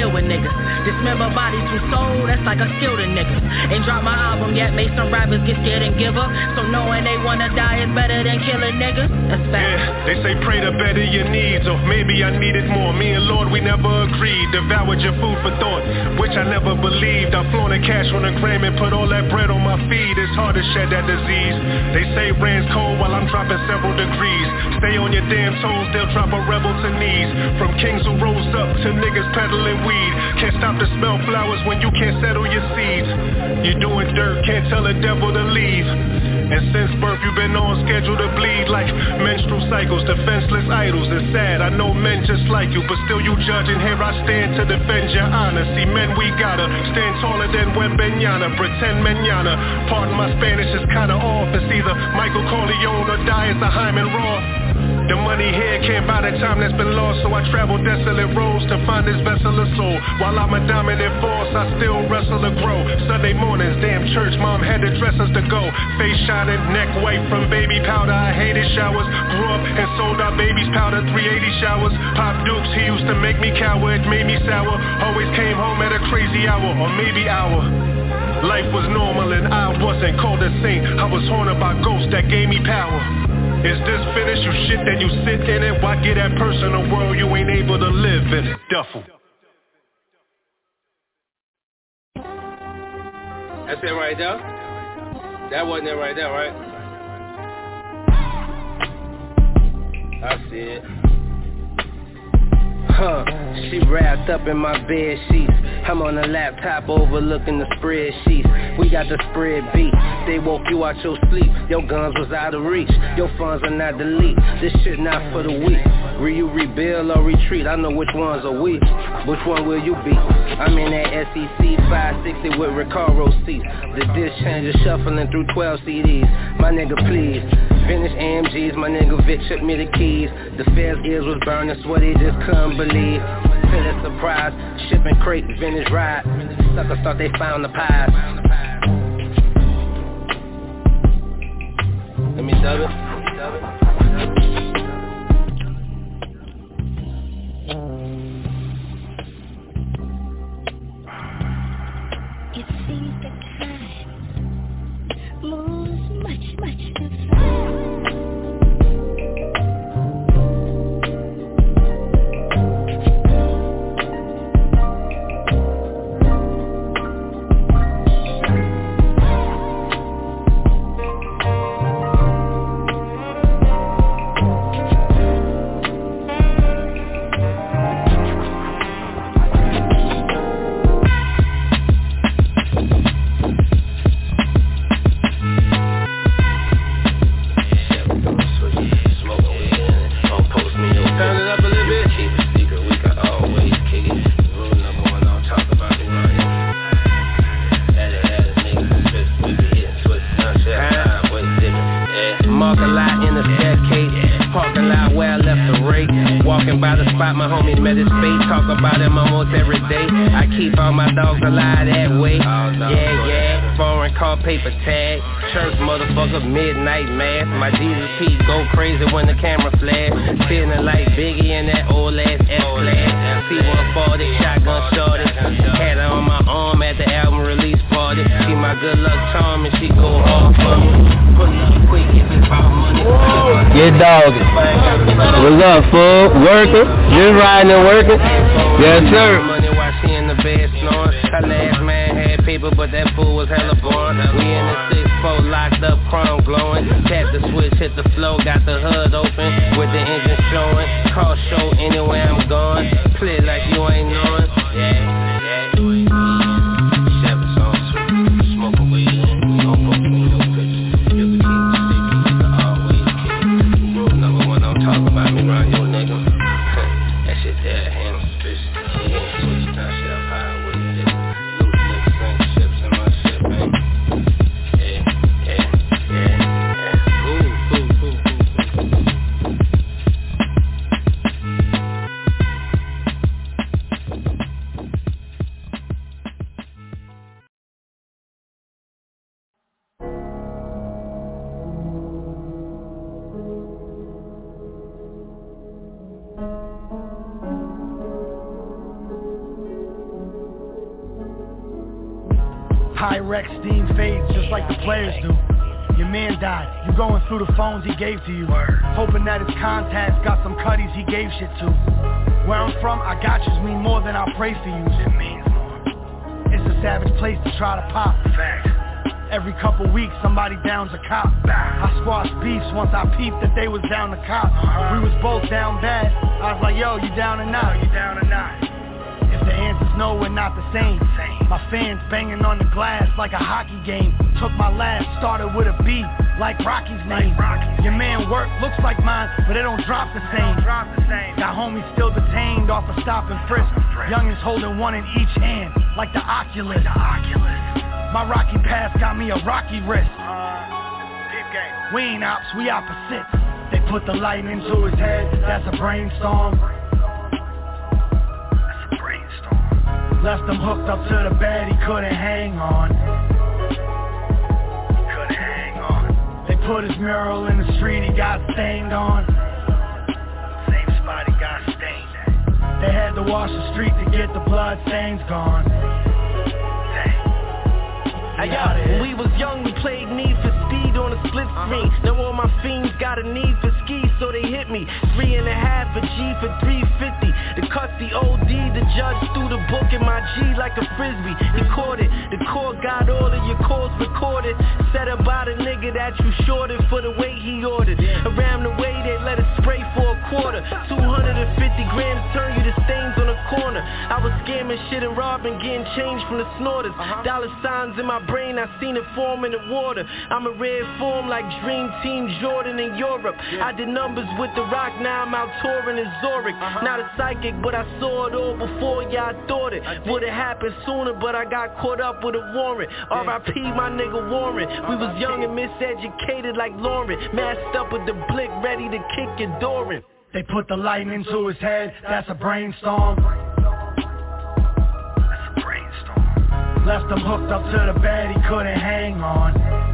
deal with niggas. Dismember bodies from soul, that's like a skill to niggas. Ain't dropped my album yet, made some rappers get scared and give up. So knowing they wanna die is better than killing niggas. That's fact. Yeah, they say pray to better your needs, or maybe I needed more. Me and Lord, we never agreed. Devoured your food for thought, which I never believed. I flown the cash on a gram and put all that bread on my feed. It's hard to shed that disease. They say rain's cold while I'm dropping several degrees. Stay on your damn toes, they'll drop a rebel to knees. From kings who rose up to niggas peddling weed. Can't stop to smell flowers when you can't settle your seeds. You're doing dirt, can't tell the devil to leave. And since birth you've been on schedule to bleed like menstrual cycles, defenseless idols. It's sad, I know men just like you, but still you judging. Here I stand to defend your honor. See men, we gotta stand taller than Wembenyana. Pretend manana, pardon my Spanish is kinda off. It's either Michael Corleone or die as a Hyman Roth. The money here can't buy the time that's been lost, so I travel desolate roads to find this vessel of soul. While I'm a dominant force, I still wrestle to grow. Sunday mornings, damn church, mom had to dress us to go. Face shining, neck white from baby powder, I hated showers. Grew up and sold our babies powder, three eighty showers. Pop Dukes, he used to make me cower, it made me sour. Always came home at a crazy hour, or maybe hour. Life was normal and I wasn't called a saint. I was haunted by ghosts that gave me power. Is this finished? You shit then you sit in it. Why get that personal world you ain't able to live in it? Duffel. That's it right there? That wasn't it right there, right? I see it. Huh, she wrapped up in my bed sheets. I'm on a laptop overlooking the spreadsheets. We got the spread beat. They woke you out your sleep. Your guns was out of reach. Your funds are not delete. This shit not for the weak. Will you rebuild or retreat? I know which ones are weak. Which one will you be? I'm in that S E C five sixty with Recaro seats. The disc changer shuffling through twelve C Ds. My nigga please. Vintage A M Gs, my nigga Vic shook me the keys. The feds' ears was burning, swear they just couldn't believe. Till it's surprise, shipping crate, vintage ride. Suckers thought they found the pies. Let me dub it. Dub it. It seems that time moves much, much too fast. My homie met his fate, talk about him almost every day. I keep all my dogs alive that way. Yeah, yeah, foreign car paper tag. Church motherfucker, midnight mass. My Jesus Pete go crazy when the camera flash. Feeling like Biggie in that old ass S-Class. C one forty, shotgun shorty. Had her on my arm at the album release party. She my good luck charm and she go hard for me. Pull up quick if it's about money. Get doggy. What's up, fool? Working? Just riding and working? Yes, sir. Money while she in the bed snoring. Her last man had paper, but that fool was hella boring. We in the six four locked up, chrome glowing. Tap the switch, hit the flow, got the hood open with the engine showing. Car show anywhere I'm going. Play like you ain't knowing. Yeah, yeah. Chevy song sweet, smoke a weed. We gon' post me no pictures. You can keep the secret, you can always keep. Rule number one, don't talk about me around your nigga. That shit there, handle suspicious. We ain't switch down shit up high with it. Loose niggas sink ships in my ship, man. Yeah, yeah, yeah, yeah. Ooh, ooh, ooh, ooh. Rexstein fades just like the players do. Your man died, you going through the phones he gave to you. Word. Hoping that his contacts got some cutties he gave shit to. Where I'm from, I got yous mean more than I pray for you. It means more. It's a savage place to try to pop. Facts. Every couple weeks somebody downs a cop. I squashed beefs once I peeped that they was down the cop. We was both down bad. I was like, yo, you down or not? You down or not? If the answer's no, we're not the same. My fans banging on the glass like a hockey game. Took my last, started with a B, like Rocky's name. Your man work looks like mine, but they don't drop the same. Got homies still detained off a stop and frisk. Youngins holding one in each hand, like the Oculus. My rocky past got me a rocky wrist. We ain't ops, we opposites. They put the lightning to his head, that's a brainstorm. Left him hooked up to the bed, he couldn't hang on. Couldn't hang on. They put his mural in the street, he got stained on. Same spot he got stained at. They had to wash the street to get the blood stains gone. Hey, yo, when we was young, we played Need for Speed on a split screen. Now all my fiends got a need for skis, so they hit me. Three and a half a G for three fifty. The cuts the O D, the judge threw the book in my G like a frisbee. He caught it, the court got all of your calls recorded. Said about a nigga that you shorted for the weight he ordered. Around the way they let it spray for a quarter. Two hundred fifty grams turn you to stains on the corner. I was scamming shit and robbing, getting change from the snorters. Dollar signs in my brain, I seen it form in the water. I'm a red form like Dream Team Jordan in Europe. I did numbers with The Rock, now I'm out touring in Zurich. Not a psychic, but I saw it all before, yeah, I thought it would've happened sooner, but I got caught up with a warrant. R I P my nigga Warren. We was young and miseducated like Lauren. Masked up with the blick, ready to kick your door in. They put the lightning to his head, that's a brainstorm. Left him hooked up to the bed, he couldn't hang on.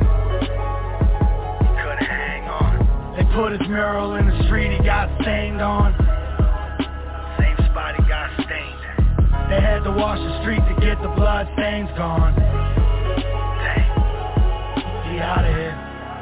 Couldn't hang on. They put his mural in the street, he got stained on. Same spot he got stained at. They had to wash the street to get the blood stains gone. Dang, he outta here.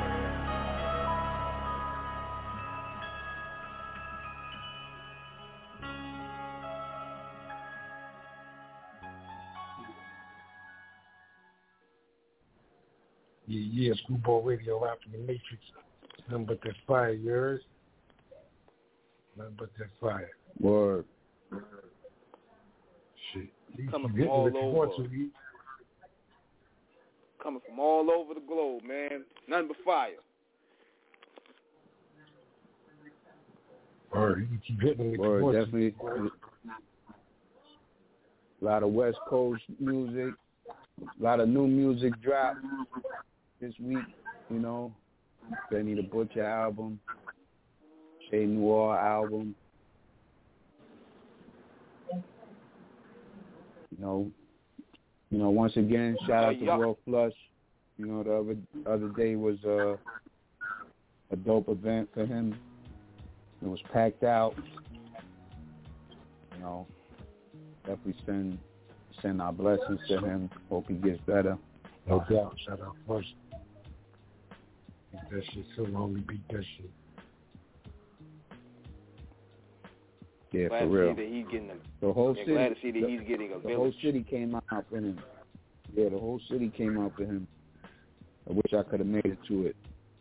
Yeah, yeah, Screwball Radio after the Matrix. Nothing but that fire, yours. Nothing but that fire. Word. Shit. Coming from all over. Coming from all over the globe, man. Nothing but fire. Word, you can keep hitting with Word, the definitely. A lot of West Coast music. A lot of new music dropped this week, you know. Benny the Butcher album, Che Noir album. You know, you know. Once again, shout out to Raw Flush. You know, the other other day was uh, a dope event for him. It was packed out. You know, definitely send send our blessings to him. Hope he gets better. No doubt. Shout out Flush. Beat that shit so long, we beat that shit. Yeah, glad for to real. See that he's getting a, the whole yeah, city. Glad to see that the, he's getting a the village. whole city came out for him. Yeah, the whole city came out for him. I wish I could have made it to it.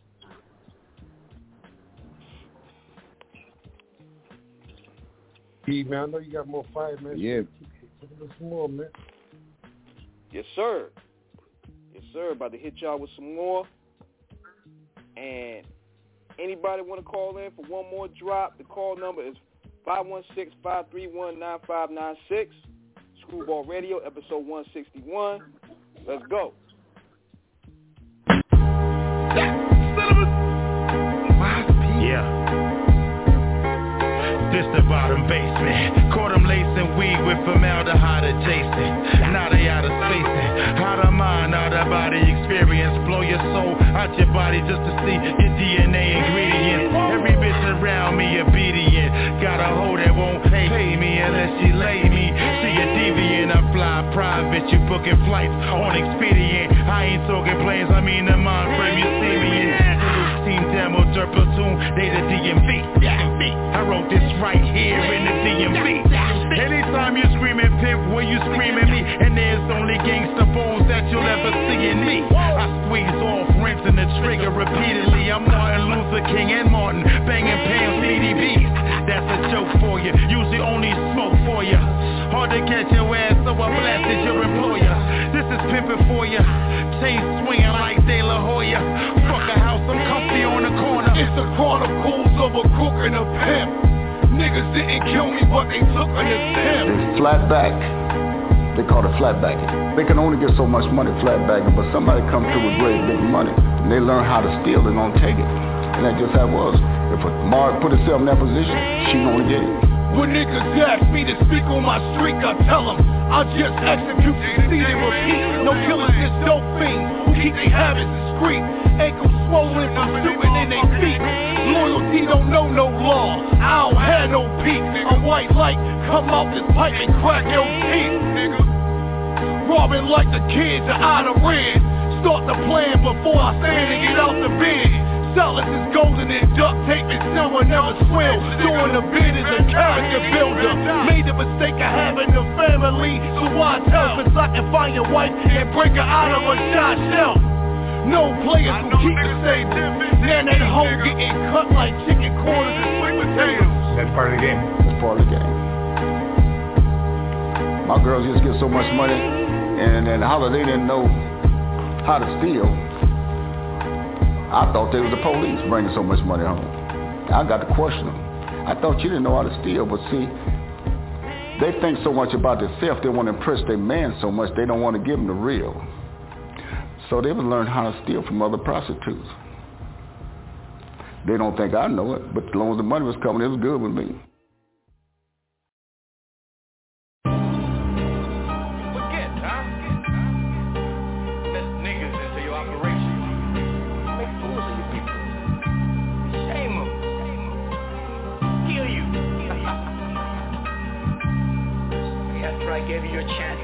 Hey, man, I know you got more fire, man. Yeah. Put a some more, man. Yes, sir. Yes, sir. About to hit y'all with some more. And anybody want to call in for one more drop, the call number is five one six, five three one, nine five nine six. Screwball Radio, episode one sixty-one. Let's go. Yeah. This the bottom basement. Caught them lacing weed with formaldehyde adjacent. Now they out of spacing. Out of mind, out of body experience. Blow your soul out your body just to see your D N A ingredients. Every bitch around me obedient. Got a hoe that won't pay me unless she lay me. She a deviant, I fly private, you booking flights on Expedient. I ain't talking planes, I mean the mind frame you see me in. Team demo, dirt platoon, they the D M V. I wrote this right here in the D M V. Anytime you screaming pimp, when you screaming me, and there's only gangsta bones that you'll ever see in me. I squeeze off, rinsing the trigger repeatedly. I'm Martin Luther King and Martin, banging Pam C D Bs. That's a joke for you, usually only smoke for you. Hard to catch your ass, so I blasted your employer. This is pimping for you, chain swinging like De La Hoya. Fuck a house, I'm comfy on the corner. It's the chronicles of a crook and a pimp. Niggas didn't kill me, but they took an attempt. It's flat back. They call it flat backing. They can only get so much money flat backing, but somebody come through with great big money, and they learn how to steal, they're gonna take it. And that's just how it was. If Mark put herself in that position, she gonna get it. When niggas ask me to speak on my streak, I tell them I just execute, succeed, and repeat. No killers, just dope fiends who keep their habits discreet. Ankles swollen from shooting in their feet. Loyalty don't know no law, I don't have no peace. A white light come out this pipe and crack your teeth, nigga. Robbing like the kids are out of red. Start the plan before I stand and get out the bed. Solace is golden and duct tape and silver never swim. Doing the bid is a character builder. Made the mistake of having a family, so why tell? Cause I can find your wife and break her out of a shot shell. No players who keep the same. Man, that hoe getting cut like chicken corners and sweet potatoes. That's part of the game. That's part of the game. My girls just get so much money, and then Holiday didn't know how to steal. I thought they was the police bringing so much money home. I got to question them. I thought you didn't know how to steal, but see, they think so much about their theft, they want to impress their man so much, they don't want to give them the real. So they would learn how to steal from other prostitutes. They don't think I know it, but as long as the money was coming, it was good with me. I gave you your chance.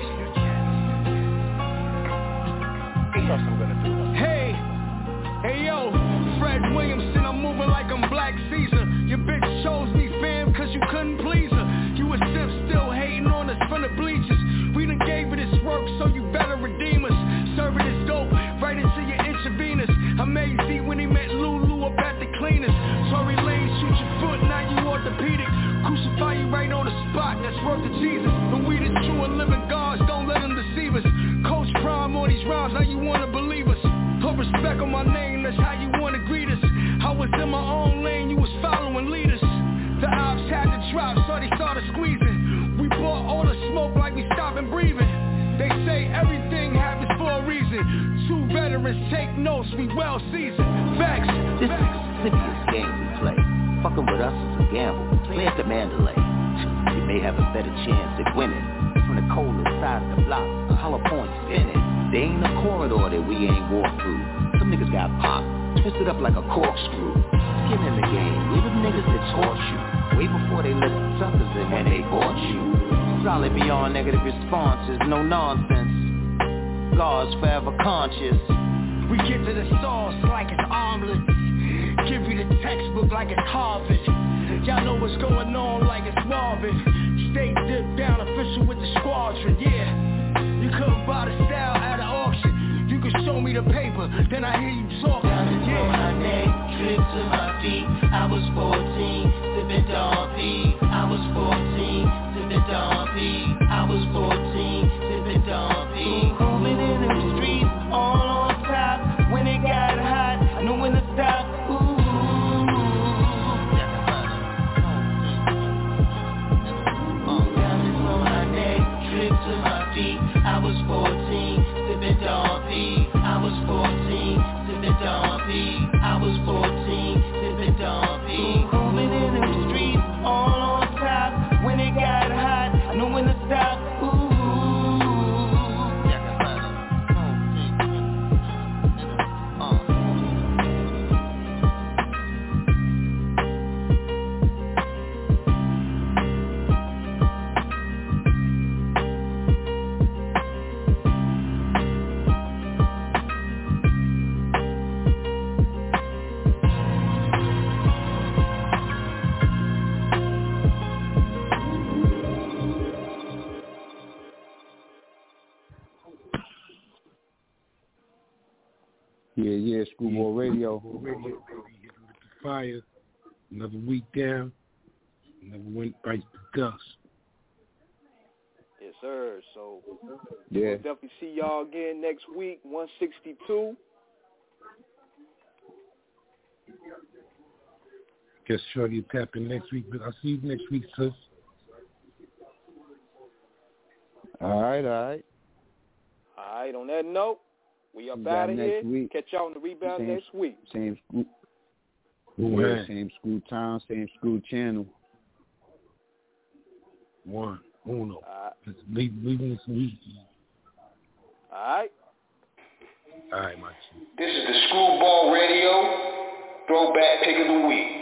Hey, hey yo, Fred Williamson, I'm moving like I'm Black Caesar. Your bitch chose me, fam, cause you couldn't please her. You a simp still hating on us from the bleachers. We done gave her this work, so you better redeem us. Serving this dope right into your intravenous. Amazing when he met Lulu up at the cleaners. Tory Lane, shoot your foot, now you orthopedic. Crucify you right on the spot, that's worth of Jesus. And we the true and living gods, don't let them deceive us. Coach Prime on these rhymes, now you wanna believe us. Put respect on my name, that's how you wanna greet us. I was in my own lane, you was following leaders. The ops had to drop, so they started squeezing. We bought all the smoke like we stopping breathing. They say everything happens for a reason. Two veterans take notes, we well seasoned. Facts. This is the simplest game we play. Fucking with us is a gamble. Play at the Mandalay. You may have a better chance at winning. From the coldest side of the block, hollow points spinning. There ain't a corridor that we ain't walked through. Some niggas got popped, twisted up like a corkscrew. Skin in the game, we the niggas that taught you. Way before they let the suckers in when they bought you. Solid beyond negative responses, no nonsense. God's forever conscious. We get to the sauce like it's omelets. Give you the textbook like it's Harvard. Y'all know what's going on like it's Marvin. Stay dipped down official with the squadron, yeah. You couldn't buy the style at an auction. You could show me the paper, then I hear you talking, yeah. My neck, drip to my feet. I was fourteen, sipping Don P. I was fourteen, sipping Don P. I was fourteen, sipping Don P. Cruising in the streets, all on top. When it got hot, I knew when to stop. Ooh. To my feet, I was fourteen, sipping Don P. I was fourteen, sipping Don Yeah, yeah, Screwball Radio. Screwball Radio, baby. Hit with the fire. Another week down. Never went right to dust. Yes, sir. So yeah, we'll definitely see y'all again next week, one sixty-two. Guess Shorty will tap in next week, but I'll see you next week, sis. All right, all right. All right, on that note, we up You out of got next here. week. Catch y'all on the rebound Same- next week. Same school. Ooh, Yeah, man. same school time, same school channel. One. Uno. All right. Leave, leaving this week. All right. All right, my chief. This is the Screwball Radio Throwback Pick of the Week.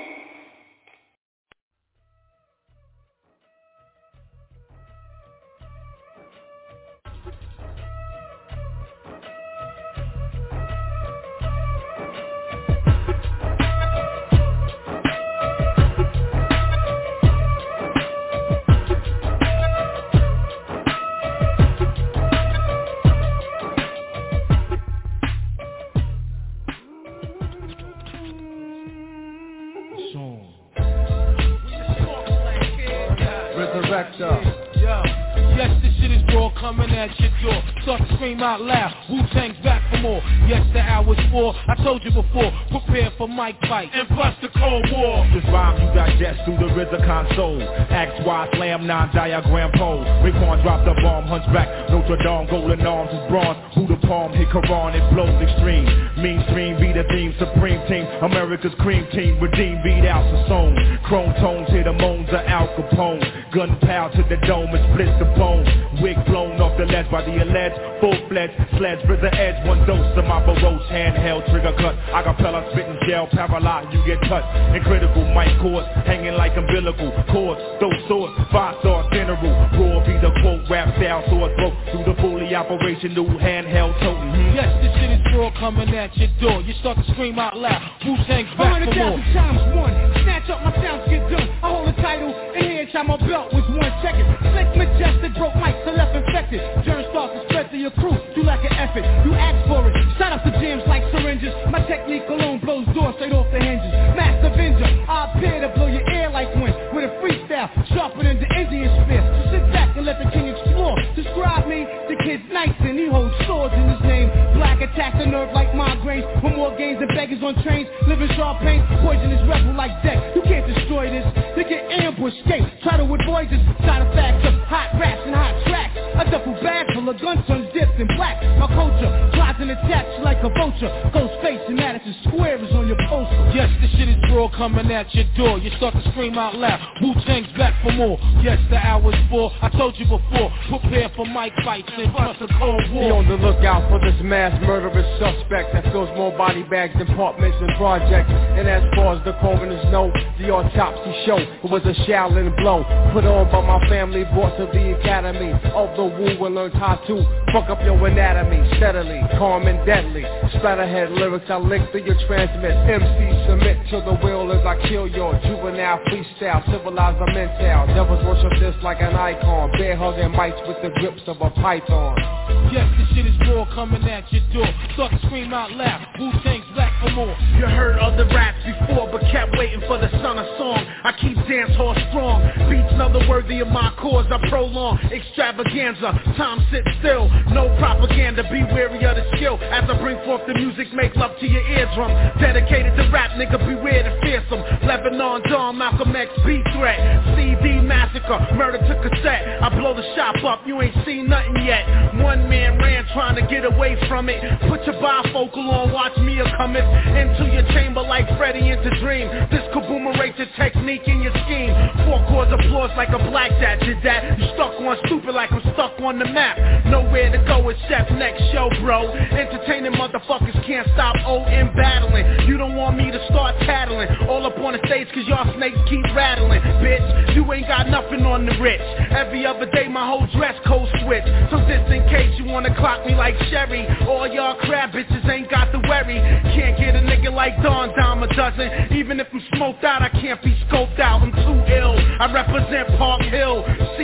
Yo, yes, this shit is raw, coming at your door. Start to scream out loud, Wu-Tang's back for more. Yes, the hour's four, I told you before. Prepare for mic fight and bust the Cold War. This rhyme you digest through the R Z A console. X Y slam nine diagram pole. Raekwon dropped the bomb, hunchback Notre Dame, golden arms is bronze. Who the palm hit Quran, it blows extreme. Mainstream be the theme, supreme team. America's cream team, redeem beat out the song. Chrome tones hit the moans of Al Capone. Gunpowder to the dome and split the bone. Wig blown off the ledge by the alleged full-fledged sledge. R Z A edge, one dose of my baroche handheld trigger cut. Acapella spitting gel, paralyzed, you get cut. In critical mic cords, hanging like umbilical cords. Those swords, five-star funeral. Raw be the quote, rap style, sword broke through the fully operational handheld totem. Hmm? Yes, this shit is raw, coming at your door. You start to scream out loud, Wu-Tang's back for more. one hundred thousand times one, snatch up my sounds, get done. I hold the title, and here inside my belt was one second. Slick, majestic, broke mics, so left infected. Germ starts to spread to your crew, you like an effort. You ask for it, shot up the jams like syringes. My technique alone blows doors straight off the hinges. Master Avenger, I appear to blow your ear like wind. With a freestyle, sharper than the Indian spear. So sit back and let the king explore. Describe me, the kid's nice and he holds swords in his name. Black attacks the nerve like migraines. With more games than beggars on trains. Living sharp pain, poisonous rebel like death. You can't destroy this, you get ambushed, escape. Try to avoid this, side effects of hot raps and hot tracks. A duffel bag full of guns on dipped in black. My culture flies and attacks like a vulture. Ghost face and Madison Square is on your poster. Yes, this shit is raw, coming at your door. You start to scream out loud, Wu-Tang's back for more. Yes, the hour's four, I told you before. Prepare for mic fights and bust a Cold War. Be on the lookout for this mass murderous suspect that fills more body bags than apartments and projects. And as far as the coroners know, the autopsy show it was a Shaolin blow put on by my family, brought to the academy of the Wu and learned how to fuck up your anatomy steadily, calm and deadly. Splatterhead lyrics I lick through your transmit. M C submit to the will as I kill your juvenile freestyle. Civilize a mental. Devils worship this like an icon. Bear hugging mics with the grips of a python. Yes, this shit is raw, coming at your door. Start to scream out loud, Wu-Tang's back for more. You heard other raps before, but kept waiting for the son of song. I keep dance hall strong. Beats another worthy of my cause. I prolong extravaganza. Time sit still, no propaganda. Be wary of the skill. As I bring forth the music, make love to your eardrum. Dedicated to rap, nigga, beware the fearsome. Lebanon Dawn, Malcolm X, B threat. C D massacre, murder to cassette. I blow the shop up, you ain't seen nothing yet. One man ran trying to get away from it. Put your bifocal on, watch me a cometh into your chamber like Freddy into Dream. This kaboomerates your technique and your scheme. Four chords applause like a black dad did that. You stuck on stupid like I'm stuck on the map. Nowhere to go except next show, bro. Entertaining motherfuckers can't stop O M battling. You don't want me to start tattling. All up on the stage cause y'all snakes keep rattling. Bitch, you ain't got nothing on the rich. Every other day my whole dress code switch. So just in case you wanna clock me like Sherry, all y'all crab bitches ain't got the worry. Can't get a nigga like Don Dime a dozen. Even if I'm smoked out, I can't be scoped out. I'm too ill. I represent Park Hill. See my face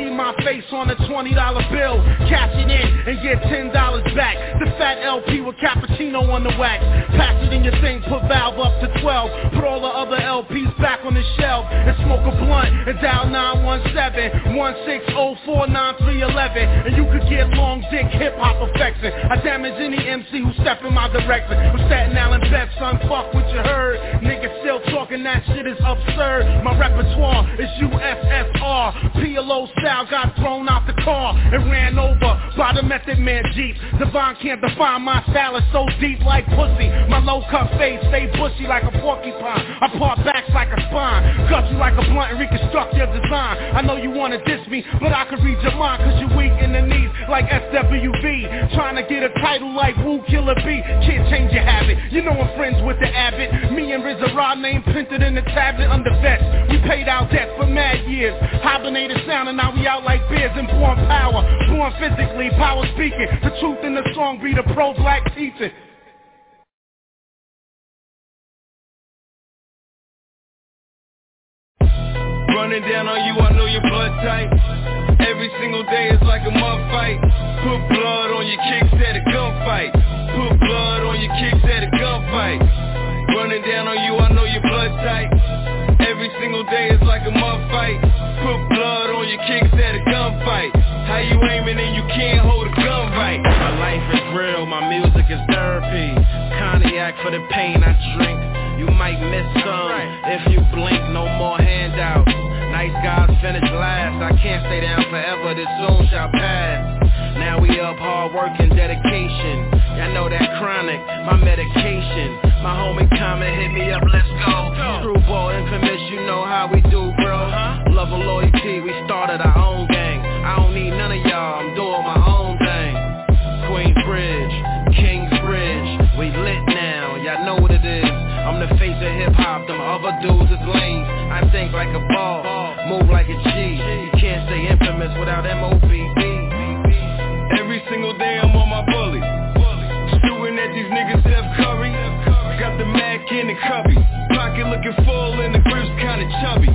face on a twenty dollar bill. Cash it in and get ten dollars back. The fat L P with cappuccino on the wax. Pass it in your thing, put valve up to twelve. Put all the other L Ps back on the shelf and smoke a blunt and dial nine one seven, one six zero four, nine three one one. And you could get long dick hip hop affection. I damage any M C who step in my direction. I'm Staten Island Beth, son, fuck what you heard. Niggas still talking, that shit is absurd. My repertoire is U S S R. P L O style got thrown out the car and ran over by the Method Man Jeep. Divine can't define my style, is so deep like pussy. My low cut face stay bushy like a porcupine. I part backs like a spine, gut you like a blunt and reconstruct your design. I know you wanna diss me, but I can read your mind, cause you're weak in the knees like S W V. Trying to get a title like Woo Killer B. Can't change your habit, you know I'm friends with the Abbott. Me and Rizza Rod name printed in the tablet under vets. We paid our debt for mad years. Hibernated sound and now we out like bears and born power. Born physically, power speaking. The truth in the song be the pro-black teaching. Running down on you, I know your blood tight. Every single day is like a mud fight. Put blood on your kicks at a gunfight. Put blood on your kicks at a gunfight. Running down on you, I know your blood tight. Every single day is like a mud fight. Put blood on your kicks at a gunfight. How you aiming and you can't hold a gun right. My life is real, my music is therapy. Cognac for the pain I drink. You might miss some if you blink, no more handouts. Nice guys finish last, I can't stay down forever, this soon shall pass. Now we up hard work and dedication. Y'all know that chronic, my medication. My homie comment hit me up, let's go. Screwball infamous, you know how we do, bro. Love and loyalty, we started our own gang. I don't need none of y'all, I'm doing my own thing. Queensbridge, Kingsbridge, we lit now, y'all know what it is. I'm the face of hip-hop, them other dudes is lanes. I think like a ball, move like a G. You can't stay infamous without M O B B. Every single day I'm on my bully, shooting at these niggas Steph Curry. Got the Mac in the cubby, pocket looking full and the grip's kinda chubby.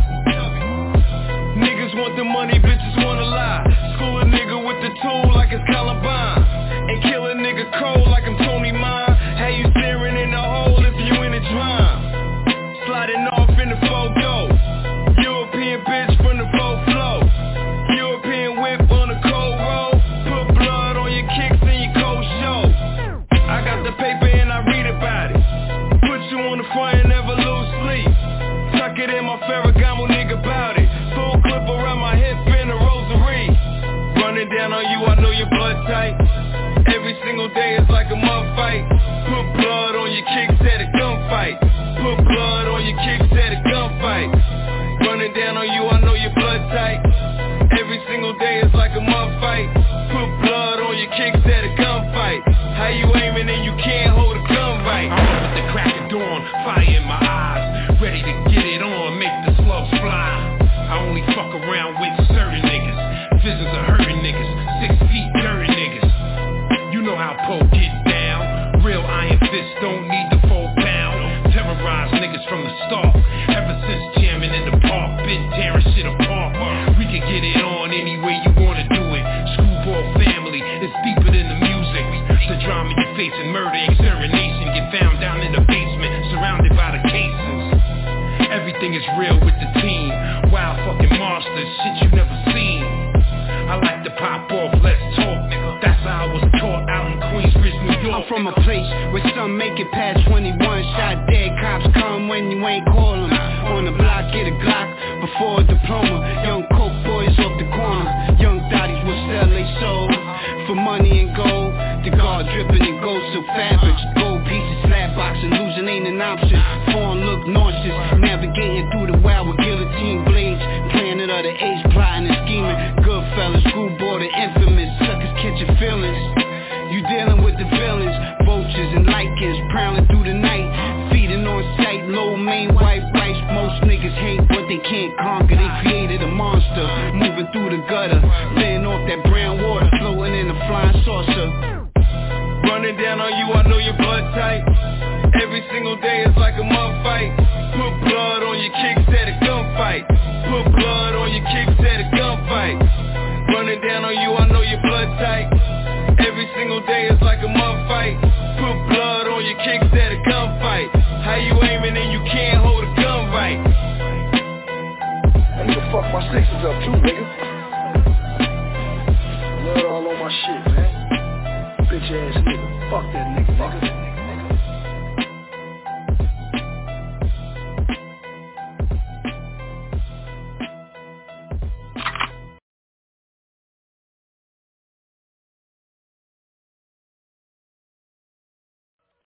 Niggas want the money, bitches wanna lie. School a nigga with the tool like it's Columbine, and kill a nigga cold like I'm Tony Mine. How you staring in the hole if you in a drum? Sliding off in the photo. European bitch from the full flow. European whip on a cold roll. Put blood on your kicks and your cold show. I got the paper and I read about it. Put you on the front and never lose sleep. Tuck it in my Ferragamo, nigga, bout it. Full clip around my hip and a rosary. Running down on you, I know your blood tight. Every single day is like a mud fight. Put blood on your kicks at a gunfight. Put blood on your kicks at a gunfight. Running down on you, I know your blood tight. Every single day is like a mud fight. Put blood on your kicks at a gunfight. How you aiming and you can't hold a gun right. I'm up at the crack of dawn, fire in my eyes, ready to get it on, make the slugs fly. I only fuck around with certain niggas. Visions of hurting niggas, six feet dirty niggas. You know how Poe get down. Real iron fist don't need the full pound. Terrorize niggas from the start. Ever since jamming in the park, been tearing shit apart. We can get it on any way you wanna do it. Screwball family, it's deeper than the music. The drama you facing, murder, extermination. Get found down in the basement, surrounded by the cases. Everything is real with the team. Wild fucking monsters, shit you never seen. I like to pop off, let's talk. That's how I was taught out in Queensbridge, New York. I'm from a place where some make it past twenty-one. Shot dead, cops come when you ain't call them. On the block, get a Glock before a diploma. Young coke boys off the corner. Young thotties will sell they soul for money and gold. The guard dripping in gold silk fabrics. Gold pieces, slab boxing, losing ain't an option. Foreign look nauseous, navigating through the wild with guillotine blades. Planet of the age, plotting and scheming. Goodfellas, screwball, the infamous. Suckers catching feelings. You dealing with the villains, vultures and lichens, prowling through the night, feeding on sight, low main white rice. Most niggas hate what they can't conquer. They created a monster, moving through the gutter, laying off that brown water, floating in a flying saucer. Running down on you, I know your blood tight. Every single day is like a mud fight. Put blood on your kicks at a gunfight. Put blood on your kicks at a gunfight. six is up too,